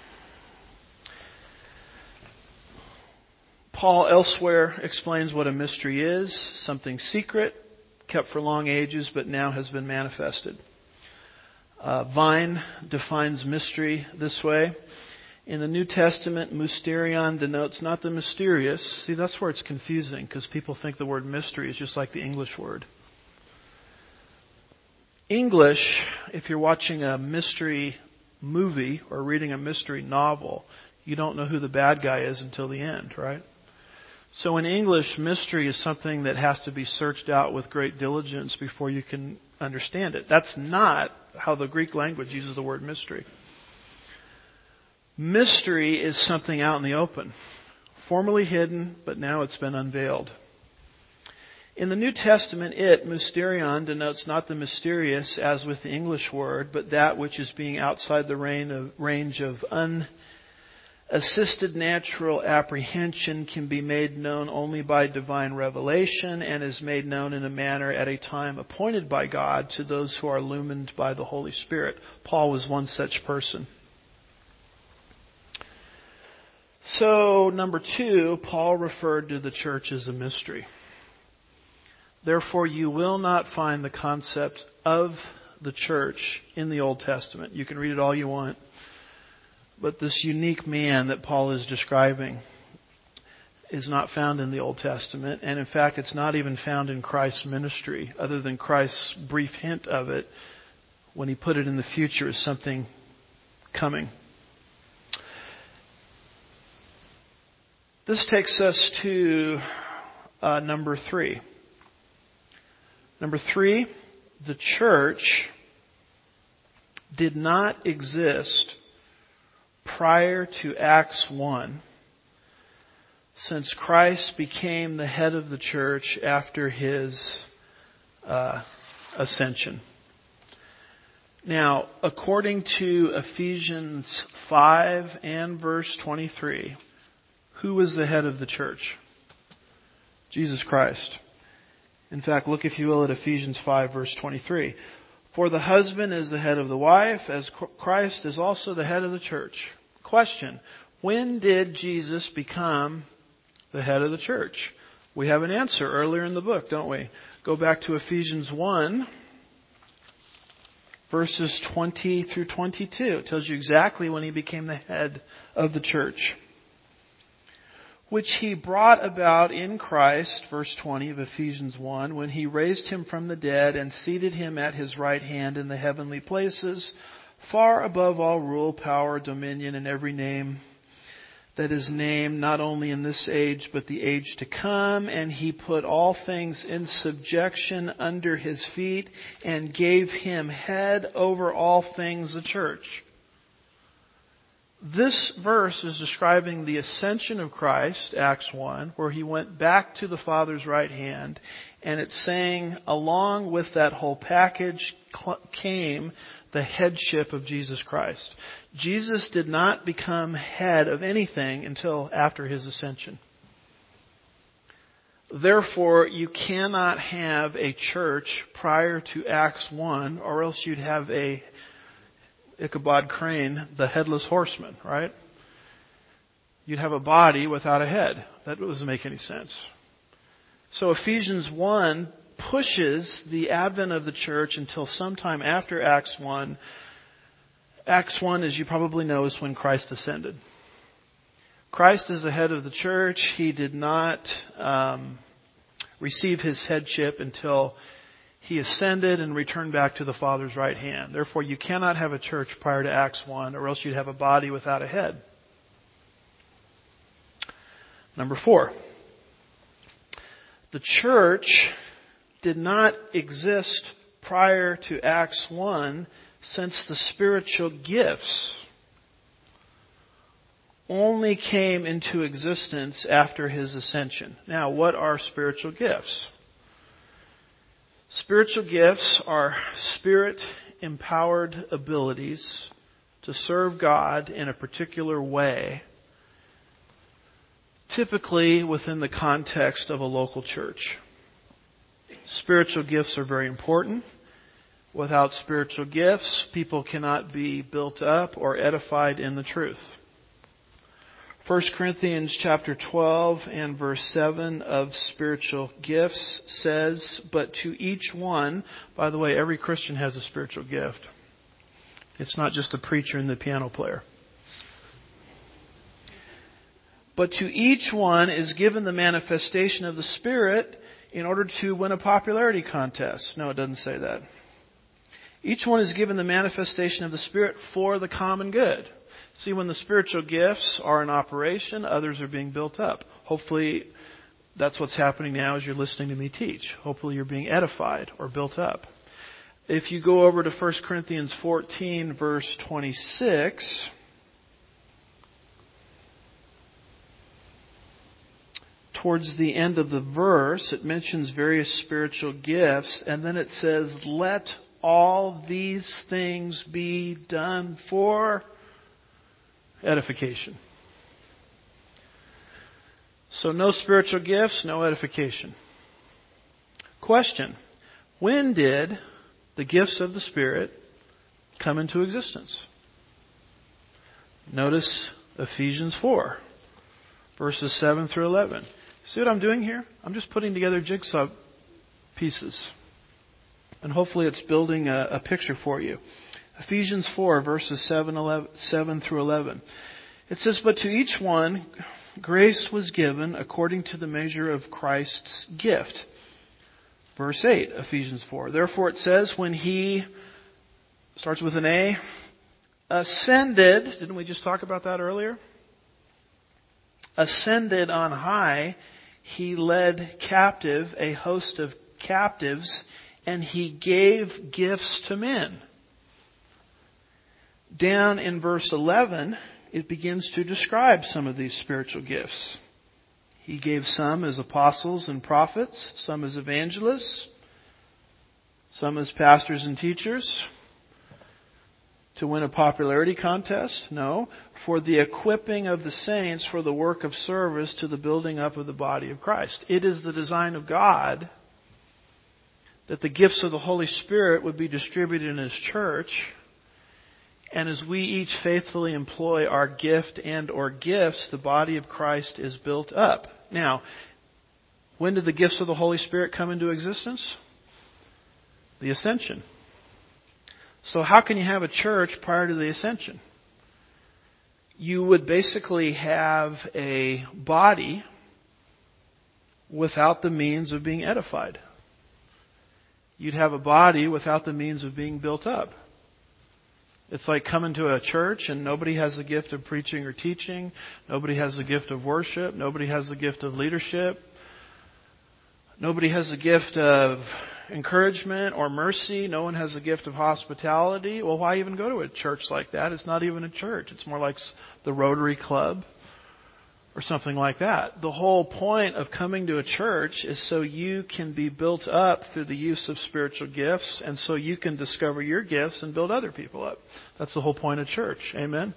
Paul elsewhere explains what a mystery is, something secret, kept for long ages, but now has been manifested. Uh, Vine defines mystery this way. In the New Testament, mysterion denotes not the mysterious. See, that's where it's confusing because people think the word mystery is just like the English word. English, if you're watching a mystery movie or reading a mystery novel, you don't know who the bad guy is until the end, right? So in English, mystery is something that has to be searched out with great diligence before you can understand it. That's not how the Greek language uses the word mystery. Mystery is something out in the open, formerly hidden, but now it's been unveiled. In the New Testament, it, mysterion, denotes not the mysterious as with the English word, but that which is being outside the range of Assisted natural apprehension can be made known only by divine revelation and is made known in a manner at a time appointed by God to those who are illumined by the Holy Spirit. Paul was one such person. So, number two, Paul referred to the church as a mystery. Therefore, you will not find the concept of the church in the Old Testament. You can read it all you want. But this unique man that Paul is describing is not found in the Old Testament. And in fact, it's not even found in Christ's ministry, other than Christ's brief hint of it when he put it in the future as something coming. This takes us to uh, number three. Number three, the church did not exist prior to Acts one, since Christ became the head of the church after his uh, ascension. Now, according to Ephesians five and verse twenty-three, who was the head of the church? Jesus Christ. In fact, look, if you will, at Ephesians five verse twenty-three. For the husband is the head of the wife, as Christ is also the head of the church. Question: when did Jesus become the head of the church? We have an answer earlier in the book, don't we? Go back to Ephesians one, verses twenty through twenty-two. It tells you exactly when he became the head of the church. Which he brought about in Christ, verse twenty of Ephesians one, when he raised him from the dead and seated him at his right hand in the heavenly places, far above all rule, power, dominion, and every name that is named, not only in this age, but the age to come. And he put all things in subjection under his feet and gave him head over all things, the church. This verse is describing the ascension of Christ, Acts one, where he went back to the Father's right hand. And it's saying, along with that whole package came the headship of Jesus Christ. Jesus did not become head of anything until after his ascension. Therefore, you cannot have a church prior to Acts one, or else you'd have a Ichabod Crane, the headless horseman, right? You'd have a body without a head. That doesn't make any sense. So Ephesians one pushes the advent of the church until sometime after Acts one. Acts one, as you probably know, is when Christ ascended. Christ is the head of the church. He did not um, receive his headship until he ascended and returned back to the Father's right hand. Therefore, you cannot have a church prior to Acts one, or else you'd have a body without a head. Number four. The church did not exist prior to Acts one, since the spiritual gifts only came into existence after his ascension. Now, what are spiritual gifts? Spiritual gifts are spirit-empowered abilities to serve God in a particular way, typically within the context of a local church. Spiritual gifts are very important. Without spiritual gifts, people cannot be built up or edified in the truth. First Corinthians chapter twelve and verse seven of spiritual gifts says, but to each one, by the way, every Christian has a spiritual gift. It's not just the preacher and the piano player. But to each one is given the manifestation of the Spirit in order to win a popularity contest. No, it doesn't say that. Each one is given the manifestation of the Spirit for the common good. See, when the spiritual gifts are in operation, others are being built up. Hopefully, that's what's happening now as you're listening to me teach. Hopefully, you're being edified or built up. If you go over to First Corinthians fourteen, verse twenty-six, towards the end of the verse, it mentions various spiritual gifts, and then it says, let all these things be done for edification. So no spiritual gifts, no edification. Question. When did the gifts of the Spirit come into existence? Notice Ephesians four, verses seven through eleven. See what I'm doing here? I'm just putting together jigsaw pieces. And hopefully it's building a, a picture for you. Ephesians four, verses seven, eleven, seven through eleven. It says, "But to each one grace was given according to the measure of Christ's gift." Verse eight, Ephesians four. "Therefore it says, when he," starts with an A, "ascended," didn't we just talk about that earlier? "Ascended on high, he led captive a host of captives, and he gave gifts to men." Down in verse eleven, it begins to describe some of these spiritual gifts. He gave some as apostles and prophets, some as evangelists, some as pastors and teachers. To win a popularity contest? No. For the equipping of the saints for the work of service to the building up of the body of Christ. It is the design of God that the gifts of the Holy Spirit would be distributed in His church. And as we each faithfully employ our gift and or gifts, the body of Christ is built up. Now, when did the gifts of the Holy Spirit come into existence? The ascension. So how can you have a church prior to the ascension? You would basically have a body without the means of being edified. You'd have a body without the means of being built up. It's like coming to a church and nobody has the gift of preaching or teaching. Nobody has the gift of worship. Nobody has the gift of leadership. Nobody has the gift of encouragement or mercy. No one has the gift of hospitality. Well, why even go to a church like that? It's not even a church. It's more like the Rotary Club or something like that. The whole point of coming to a church is so you can be built up through the use of spiritual gifts, and so you can discover your gifts and build other people up. That's the whole point of church. Amen?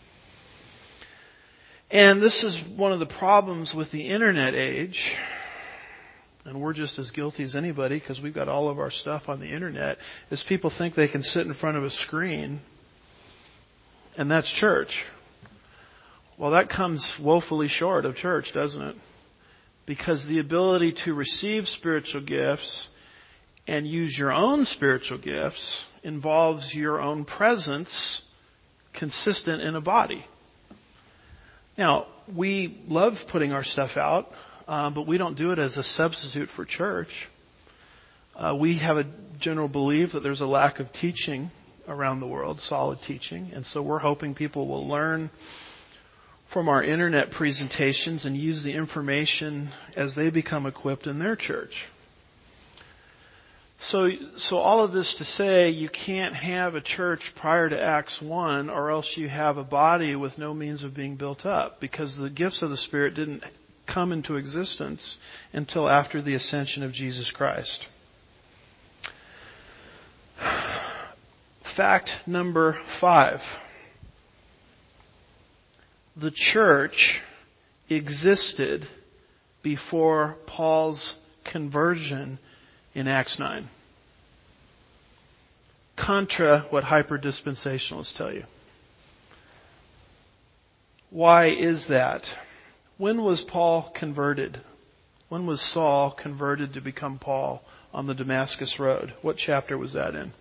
And this is one of the problems with the internet age. And we're just as guilty as anybody because we've got all of our stuff on the internet, is people think they can sit in front of a screen and that's church. Well, that comes woefully short of church, doesn't it? Because the ability to receive spiritual gifts and use your own spiritual gifts involves your own presence consistent in a body. Now, we love putting our stuff out, uh, but we don't do it as a substitute for church. Uh, we have a general belief that there's a lack of teaching around the world, solid teaching, and so we're hoping people will learn from our internet presentations and use the information as they become equipped in their church. So, so all of this to say, you can't have a church prior to Acts one, or else you have a body with no means of being built up, because the gifts of the Spirit didn't come into existence until after the ascension of Jesus Christ. Fact number five. The church existed before Paul's conversion in Acts nine. Contra what hyper-dispensationalists tell you. Why is that? When was Paul converted? When was Saul converted to become Paul on the Damascus Road? What chapter was that in?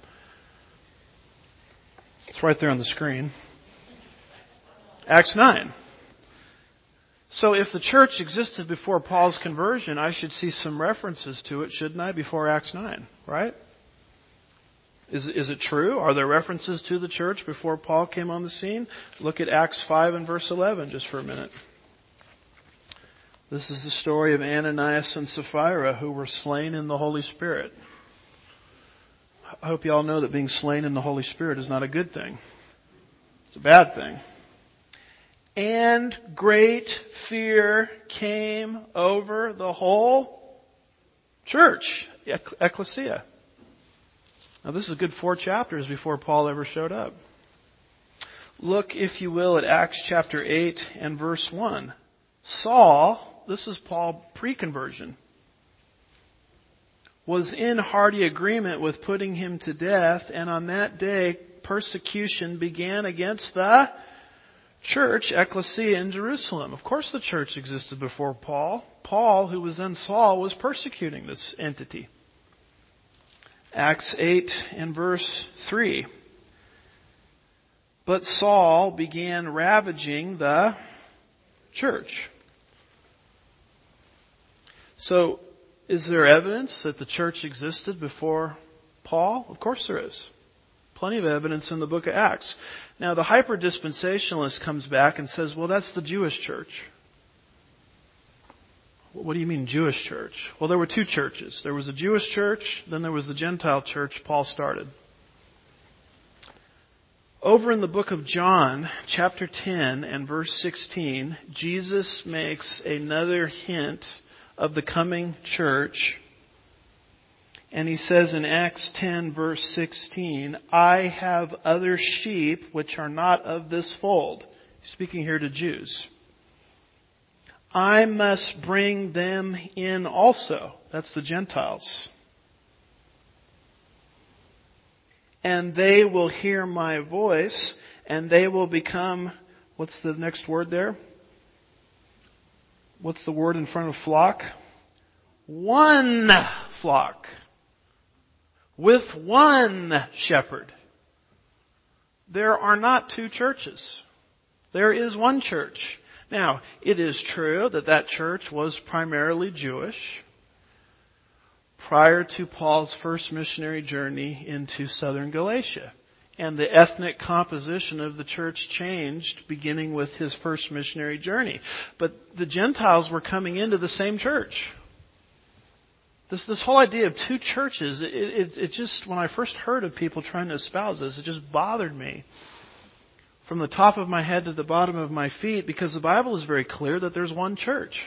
It's right there on the screen. Acts nine. So if the church existed before Paul's conversion, I should see some references to it, shouldn't I, before Acts nine, right? Is, is it true? Are there references to the church before Paul came on the scene? Look at Acts five and verse eleven just for a minute. This is the story of Ananias and Sapphira, who were slain in the Holy Spirit. I hope you all know that being slain in the Holy Spirit is not a good thing. It's a bad thing. And great fear came over the whole church, ecclesia. Now this is a good four chapters before Paul ever showed up. Look, if you will, at Acts chapter eight and verse one. Saul, this is Paul pre-conversion, was in hearty agreement with putting him to death, and on that day persecution began against the church, ecclesia in Jerusalem. Of course the church existed before Paul. Paul, who was then Saul, was persecuting this entity. Acts eight and verse three. But Saul began ravaging the church. So, is there evidence that the church existed before Paul? Of course there is. Plenty of evidence in the book of Acts. Now, the hyper-dispensationalist comes back and says, well, that's the Jewish church. What do you mean Jewish church? Well, there were two churches. There was a Jewish church, then there was the Gentile church Paul started. Over in the book of John, chapter ten and verse sixteen, Jesus makes another hint of the coming church. And he says in Acts ten verse sixteen, I have other sheep which are not of this fold. He's speaking here to Jews. I must bring them in also. That's the Gentiles. And they will hear my voice, and they will become, what's the next word there? What's the word in front of flock? One flock. With one shepherd. There are not two churches. There is one church. Now, it is true that that church was primarily Jewish prior to Paul's first missionary journey into southern Galatia. And the ethnic composition of the church changed beginning with his first missionary journey. But the Gentiles were coming into the same church. This this whole idea of two churches, it, it, it just, when I first heard of people trying to espouse this, it just bothered me from the top of my head to the bottom of my feet, because the Bible is very clear that there's one church.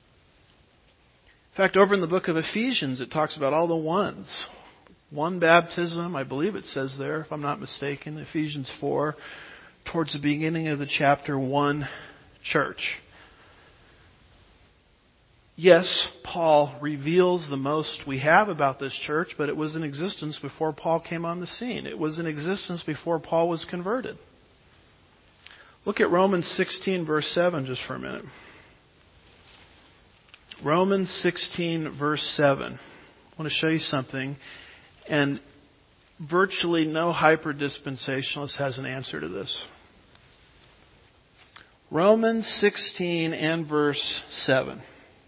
In fact, over in the book of Ephesians, it talks about all the ones. One baptism, I believe it says there, if I'm not mistaken, Ephesians four, towards the beginning of the chapter, one church. Yes, Paul reveals the most we have about this church, but it was in existence before Paul came on the scene. It was in existence before Paul was converted. Look at Romans sixteen, verse seven, just for a minute. Romans sixteen, verse seven. I want to show you something. And virtually no hyper-dispensationalist has an answer to this. Romans sixteen and verse seven.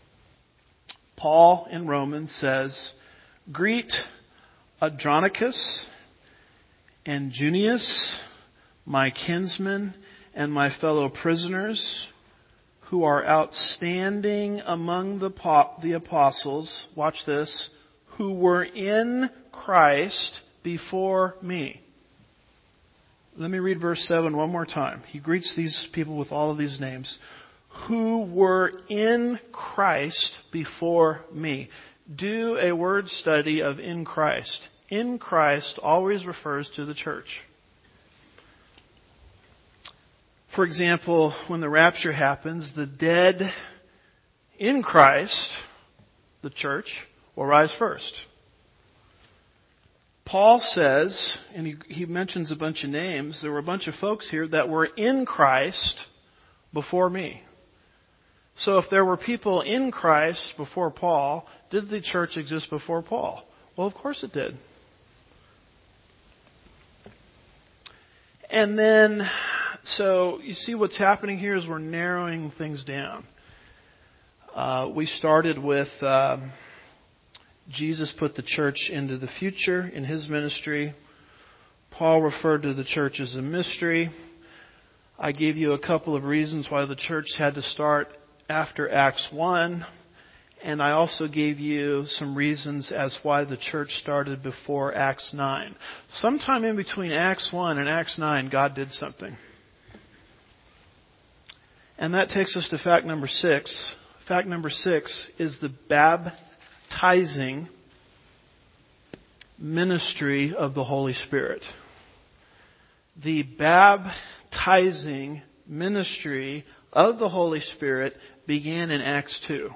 Paul in Romans says, Greet Andronicus and Junius, my kinsmen and my fellow prisoners, who are outstanding among the, the apostles, watch this, who were in Christ before me. Let me read verse seven one more time. He greets these people with all of these names. Who were in Christ before me. Do a word study of in Christ. In Christ always refers to the church. For example, when the rapture happens, the dead in Christ, the church, will rise first. Paul says, and he, he mentions a bunch of names, there were a bunch of folks here that were in Christ before me. So if there were people in Christ before Paul, did the church exist before Paul? Well, of course it did. And then, so you see what's happening here is we're narrowing things down. Uh, we started with uh, Jesus put the church into the future in his ministry. Paul referred to the church as a mystery. I gave you a couple of reasons why the church had to start after Acts one. And I also gave you some reasons as why the church started before Acts nine. Sometime in between Acts one and Acts nine, God did something. And that takes us to fact number six. Fact number six is the baptizing ministry of the Holy Spirit. The baptizing ministry of the Holy Spirit began in Acts two.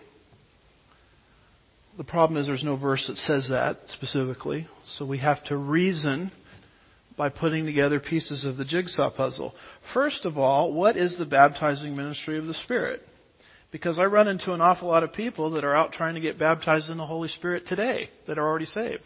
The problem is there's no verse that says that specifically, so we have to reason by putting together pieces of the jigsaw puzzle. First of all, what is the baptizing ministry of the Spirit? Because I run into an awful lot of people that are out trying to get baptized in the Holy Spirit today that are already saved.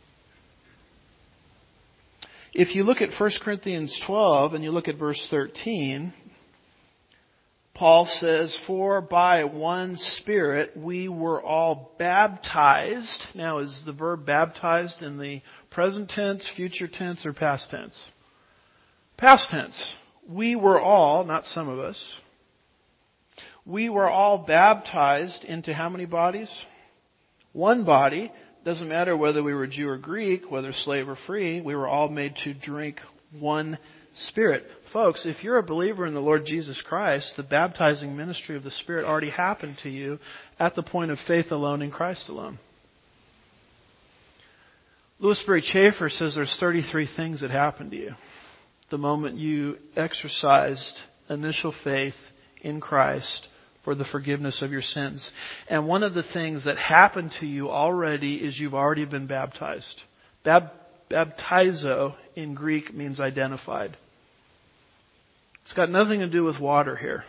If you look at First Corinthians twelve and you look at verse thirteen, Paul says, "For by one Spirit we were all baptized." Now, is the verb baptized in the present tense, future tense, or past tense? Past tense. We were all, not some of us, we were all baptized into how many bodies? One body. Doesn't matter whether we were Jew or Greek, whether slave or free, we were all made to drink one Spirit. Folks, if you're a believer in the Lord Jesus Christ, the baptizing ministry of the Spirit already happened to you at the point of faith alone in Christ alone. Louis Berry Chafer says there's thirty-three things that happened to you the moment you exercised initial faith in Christ for the forgiveness of your sins. And one of the things that happened to you already is you've already been baptized. Bab- baptizo in Greek means identified. It's got nothing to do with water here.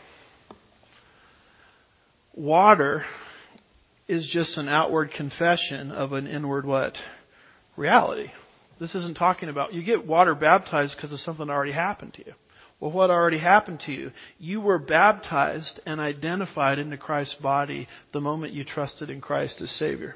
Water is just an outward confession of an inward what? Reality. This isn't talking about, you get water baptized because of something that already happened to you. Well, what already happened to you? You were baptized and identified into Christ's body the moment you trusted in Christ as Savior.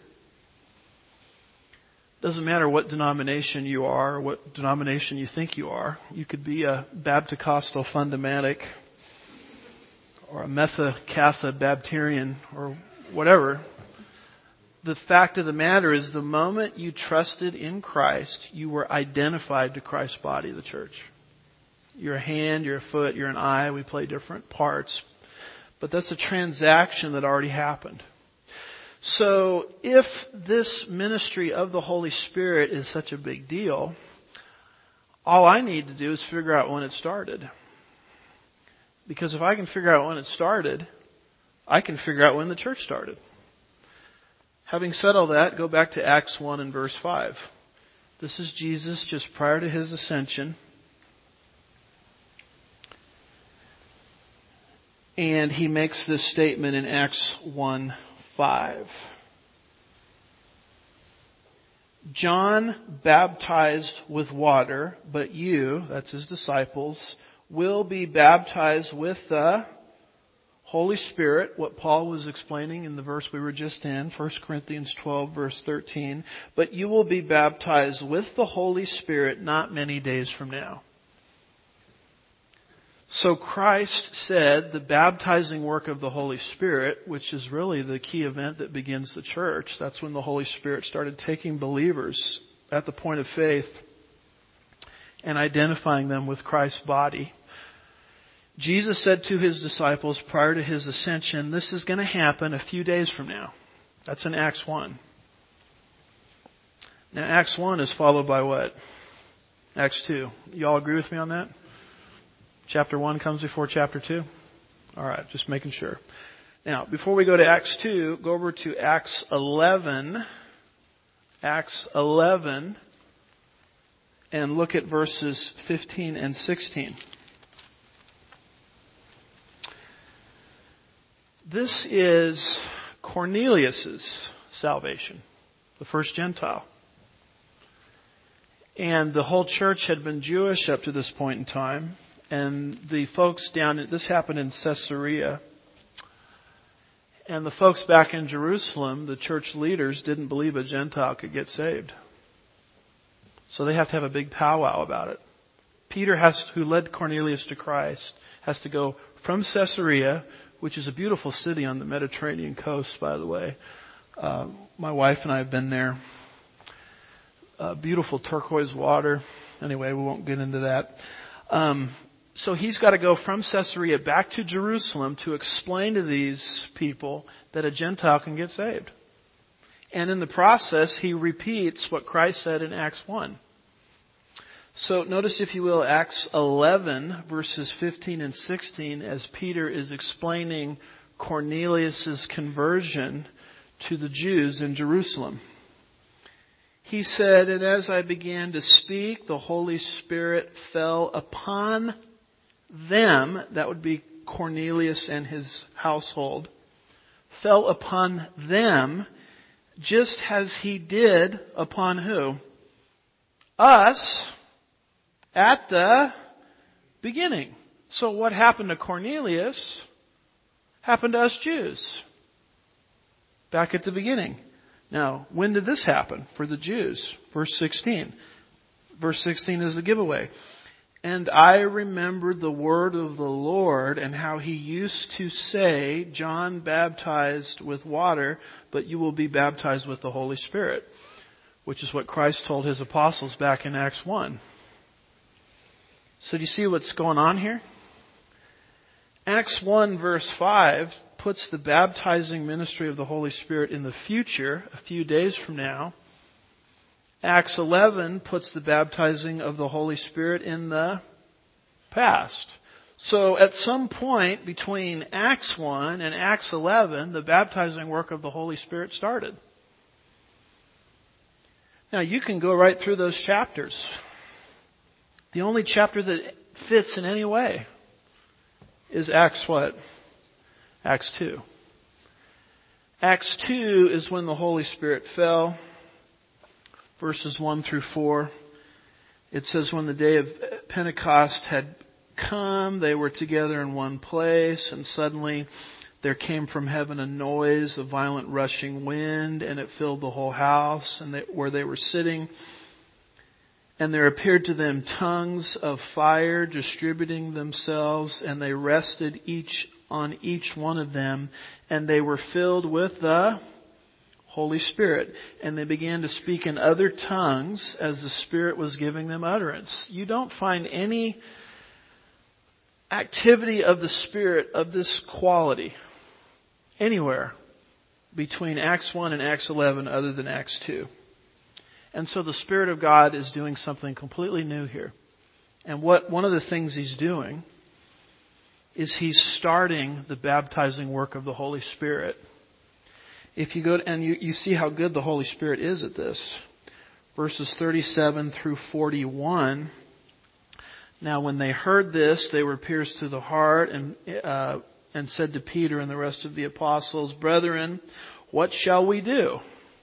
Doesn't matter what denomination you are or what denomination you think you are. You could be a Baptist-Costal Fundamentic or a Metha-Catha Baptarian or whatever. The fact of the matter is the moment you trusted in Christ, you were identified to Christ's body, the church. You're a hand, you're a foot, you're an eye. We play different parts. But that's a transaction that already happened. So if this ministry of the Holy Spirit is such a big deal, all I need to do is figure out when it started. Because if I can figure out when it started, I can figure out when the church started. Having said all that, go back to Acts one and verse five. This is Jesus just prior to His ascension. And He makes this statement in Acts one five. John baptized with water, but you, that's His disciples, will be baptized with the Holy Spirit, what Paul was explaining in the verse we were just in, First Corinthians twelve, verse thirteen. But you will be baptized with the Holy Spirit not many days from now. So Christ said the baptizing work of the Holy Spirit, which is really the key event that begins the church, that's when the Holy Spirit started taking believers at the point of faith and identifying them with Christ's body. Jesus said to His disciples prior to His ascension, this is going to happen a few days from now. That's in Acts one. Now Acts one is followed by what? Acts two. You all agree with me on that? Chapter one comes before chapter two? Alright, just making sure. Now, before we go to Acts two, go over to Acts eleven. Acts eleven. And look at verses fifteen and sixteen. This is Cornelius' salvation, the first Gentile. And the whole church had been Jewish up to this point in time. And the folks down, this happened in Caesarea. And the folks back in Jerusalem, the church leaders, didn't believe a Gentile could get saved. So they have to have a big powwow about it. Peter, has, who led Cornelius to Christ, has to go from Caesarea, which is a beautiful city on the Mediterranean coast, by the way. Uh, my wife and I have been there. Uh, beautiful turquoise water. Anyway, we won't get into that. Um, so he's got to go from Caesarea back to Jerusalem to explain to these people that a Gentile can get saved. And in the process, he repeats what Christ said in Acts one. So notice, if you will, Acts eleven, verses fifteen and sixteen, as Peter is explaining Cornelius' conversion to the Jews in Jerusalem. He said, "And as I began to speak, the Holy Spirit fell upon them," that would be Cornelius and his household, "fell upon them just as he did upon" who? Us. At the beginning. So what happened to Cornelius happened to us Jews back at the beginning. Now, when did this happen for the Jews? Verse sixteen. Verse sixteen is the giveaway. "And I remembered the word of the Lord and how he used to say, John baptized with water, but you will be baptized with the Holy Spirit," which is what Christ told his apostles back in Acts one. So do you see what's going on here? Acts one verse five puts the baptizing ministry of the Holy Spirit in the future, a few days from now. Acts eleven puts the baptizing of the Holy Spirit in the past. So at some point between Acts one and Acts eleven, the baptizing work of the Holy Spirit started. Now you can go right through those chapters. The only chapter that fits in any way is Acts what? Acts two. Acts two is when the Holy Spirit fell. Verses one through four. It says, "When the day of Pentecost had come, they were together in one place, and suddenly there came from heaven a noise, a violent rushing wind, and it filled the whole house and they, where they were sitting. And there appeared to them tongues of fire distributing themselves, and they rested each on each one of them, and they were filled with the Holy Spirit. And they began to speak in other tongues as the Spirit was giving them utterance." You don't find any activity of the Spirit of this quality anywhere between Acts one and Acts eleven other than Acts two. And so the Spirit of God is doing something completely new here. And what one of the things He's doing is He's starting the baptizing work of the Holy Spirit. If you go to, and you, you see how good the Holy Spirit is at this. Verses thirty-seven through forty-one. "Now when they heard this, they were pierced to the heart and uh, and said to Peter and the rest of the apostles, 'Brethren, what shall we do?'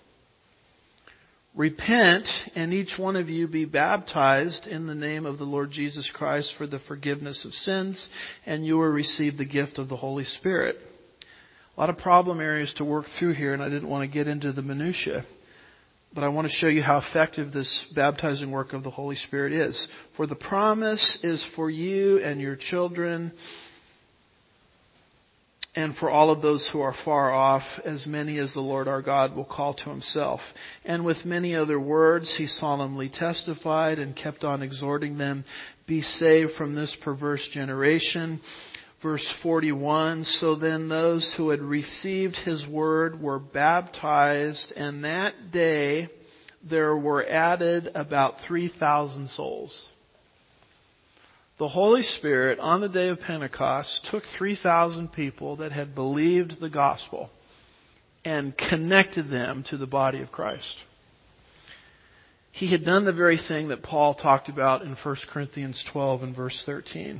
'Repent, and each one of you be baptized in the name of the Lord Jesus Christ for the forgiveness of sins, and you will receive the gift of the Holy Spirit.'" A lot of problem areas to work through here, and I didn't want to get into the minutiae. But I want to show you how effective this baptizing work of the Holy Spirit is. "For the promise is for you and your children, and for all of those who are far off, as many as the Lord our God will call to Himself." And with many other words he solemnly testified and kept on exhorting them, "Be saved from this perverse generation." Verse forty-one, "So then those who had received His word were baptized, and that day there were added about three thousand souls." The Holy Spirit, on the day of Pentecost, took three thousand people that had believed the gospel and connected them to the body of Christ. He had done the very thing that Paul talked about in First Corinthians twelve and verse thirteen.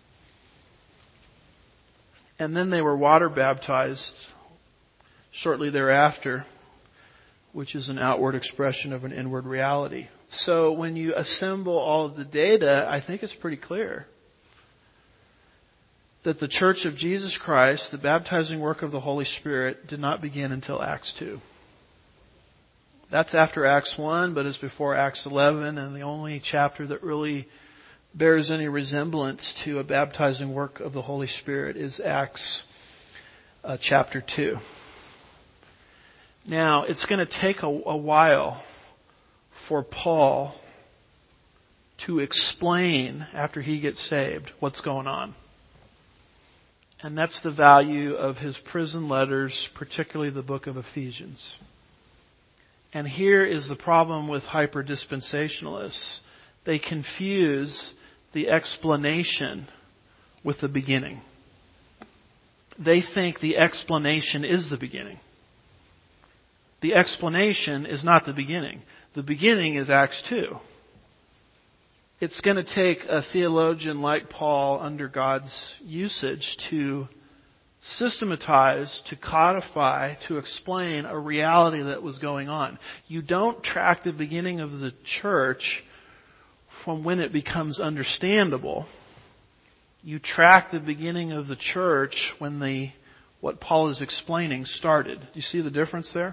And then they were water baptized shortly thereafter, which is an outward expression of an inward reality. So when you assemble all of the data, I think it's pretty clear that the Church of Jesus Christ, the baptizing work of the Holy Spirit, did not begin until Acts two. That's after Acts one, but it's before Acts eleven, and the only chapter that really bears any resemblance to a baptizing work of the Holy Spirit is Acts uh, chapter two. Now, it's going to take a, a while for Paul to explain, after he gets saved, what's going on. And that's the value of his prison letters, particularly the book of Ephesians. And here is the problem with hyper-dispensationalists. they confuse the explanation with the beginning. They think the explanation is the beginning. The explanation is not the beginning. The beginning is Acts two. It's going to take a theologian like Paul, under God's usage, to systematize, to codify, to explain a reality that was going on. You don't track the beginning of the church from when it becomes understandable. You track the beginning of the church when the what Paul is explaining started. Do you see the difference there?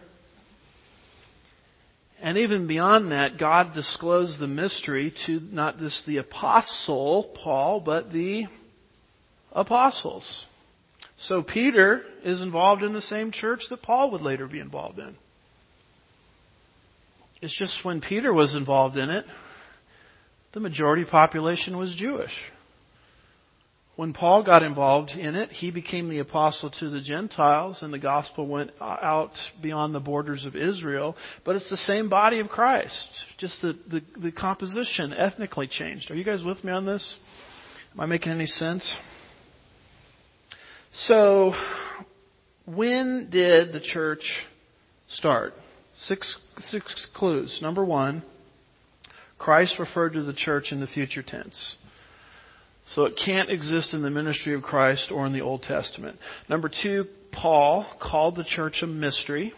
And even beyond that, God disclosed the mystery to not just the apostle Paul, but the apostles. So Peter is involved in the same church that Paul would later be involved in. It's just when Peter was involved in it, the majority population was Jewish. When Paul got involved in it, he became the apostle to the Gentiles, and the gospel went out beyond the borders of Israel. But it's the same body of Christ. Just the, the, the composition ethnically changed. Are you guys with me on this? Am I making any sense? So, when did the church start? Six, six clues. Number one, Christ referred to the church in the future tense. So it can't exist in the ministry of Christ or in the Old Testament. Number two, Paul called the church a mystery,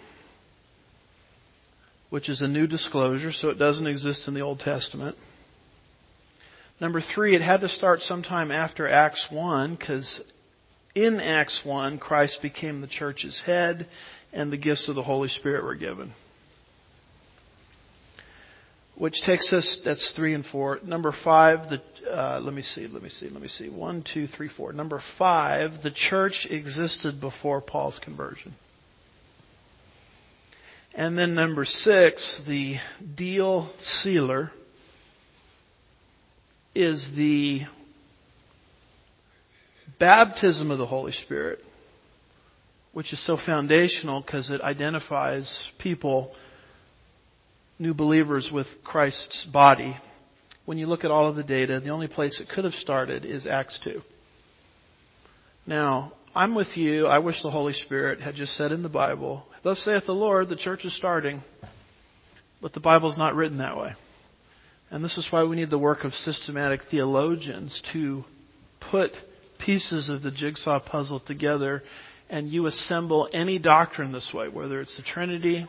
which is a new disclosure, so it doesn't exist in the Old Testament. Number three, it had to start sometime after Acts one, because in Acts one, Christ became the church's head, and the gifts of the Holy Spirit were given. Which takes us, that's three and four. Number five, the, uh, let me see, let me see, let me see. One, two, three, four. Number five, the church existed before Paul's conversion. And then number six, the deal sealer is the baptism of the Holy Spirit, which is so foundational because it identifies people, new believers, with Christ's body. When you look at all of the data, the only place it could have started is Acts two. Now, I'm with you. I wish the Holy Spirit had just said in the Bible, "Thus saith the Lord, the church is starting." But the Bible's not written that way. And this is why we need the work of systematic theologians to put pieces of the jigsaw puzzle together, and you assemble any doctrine this way, whether it's the Trinity,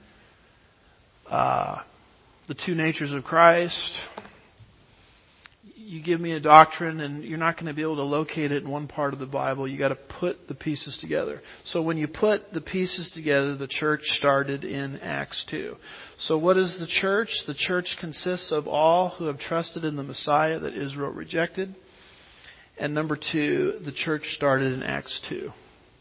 Uh, the two natures of Christ. You give me a doctrine and you're not going to be able to locate it in one part of the Bible. You got to put the pieces together. So when you put the pieces together, the church started in Acts two. So what is the church? The church consists of all who have trusted in the Messiah that Israel rejected. And number two, the church started in Acts two.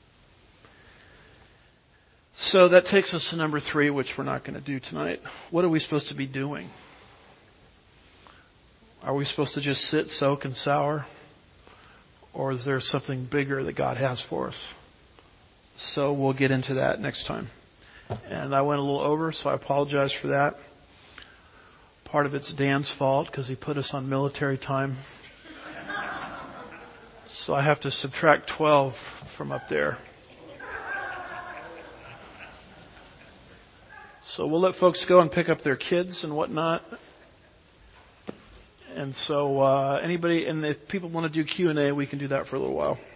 So that takes us to number three, which we're not going to do tonight. What are we supposed to be doing? Are we supposed to just sit, soak, and sour? Or is there something bigger that God has for us? So we'll get into that next time. And I went a little over, so I apologize for that. Part of it's Dan's fault because he put us on military time. So I have to subtract twelve from up there. So we'll let folks go and pick up their kids and whatnot. And so uh, anybody, and if people want to do Q and A, we can do that for a little while.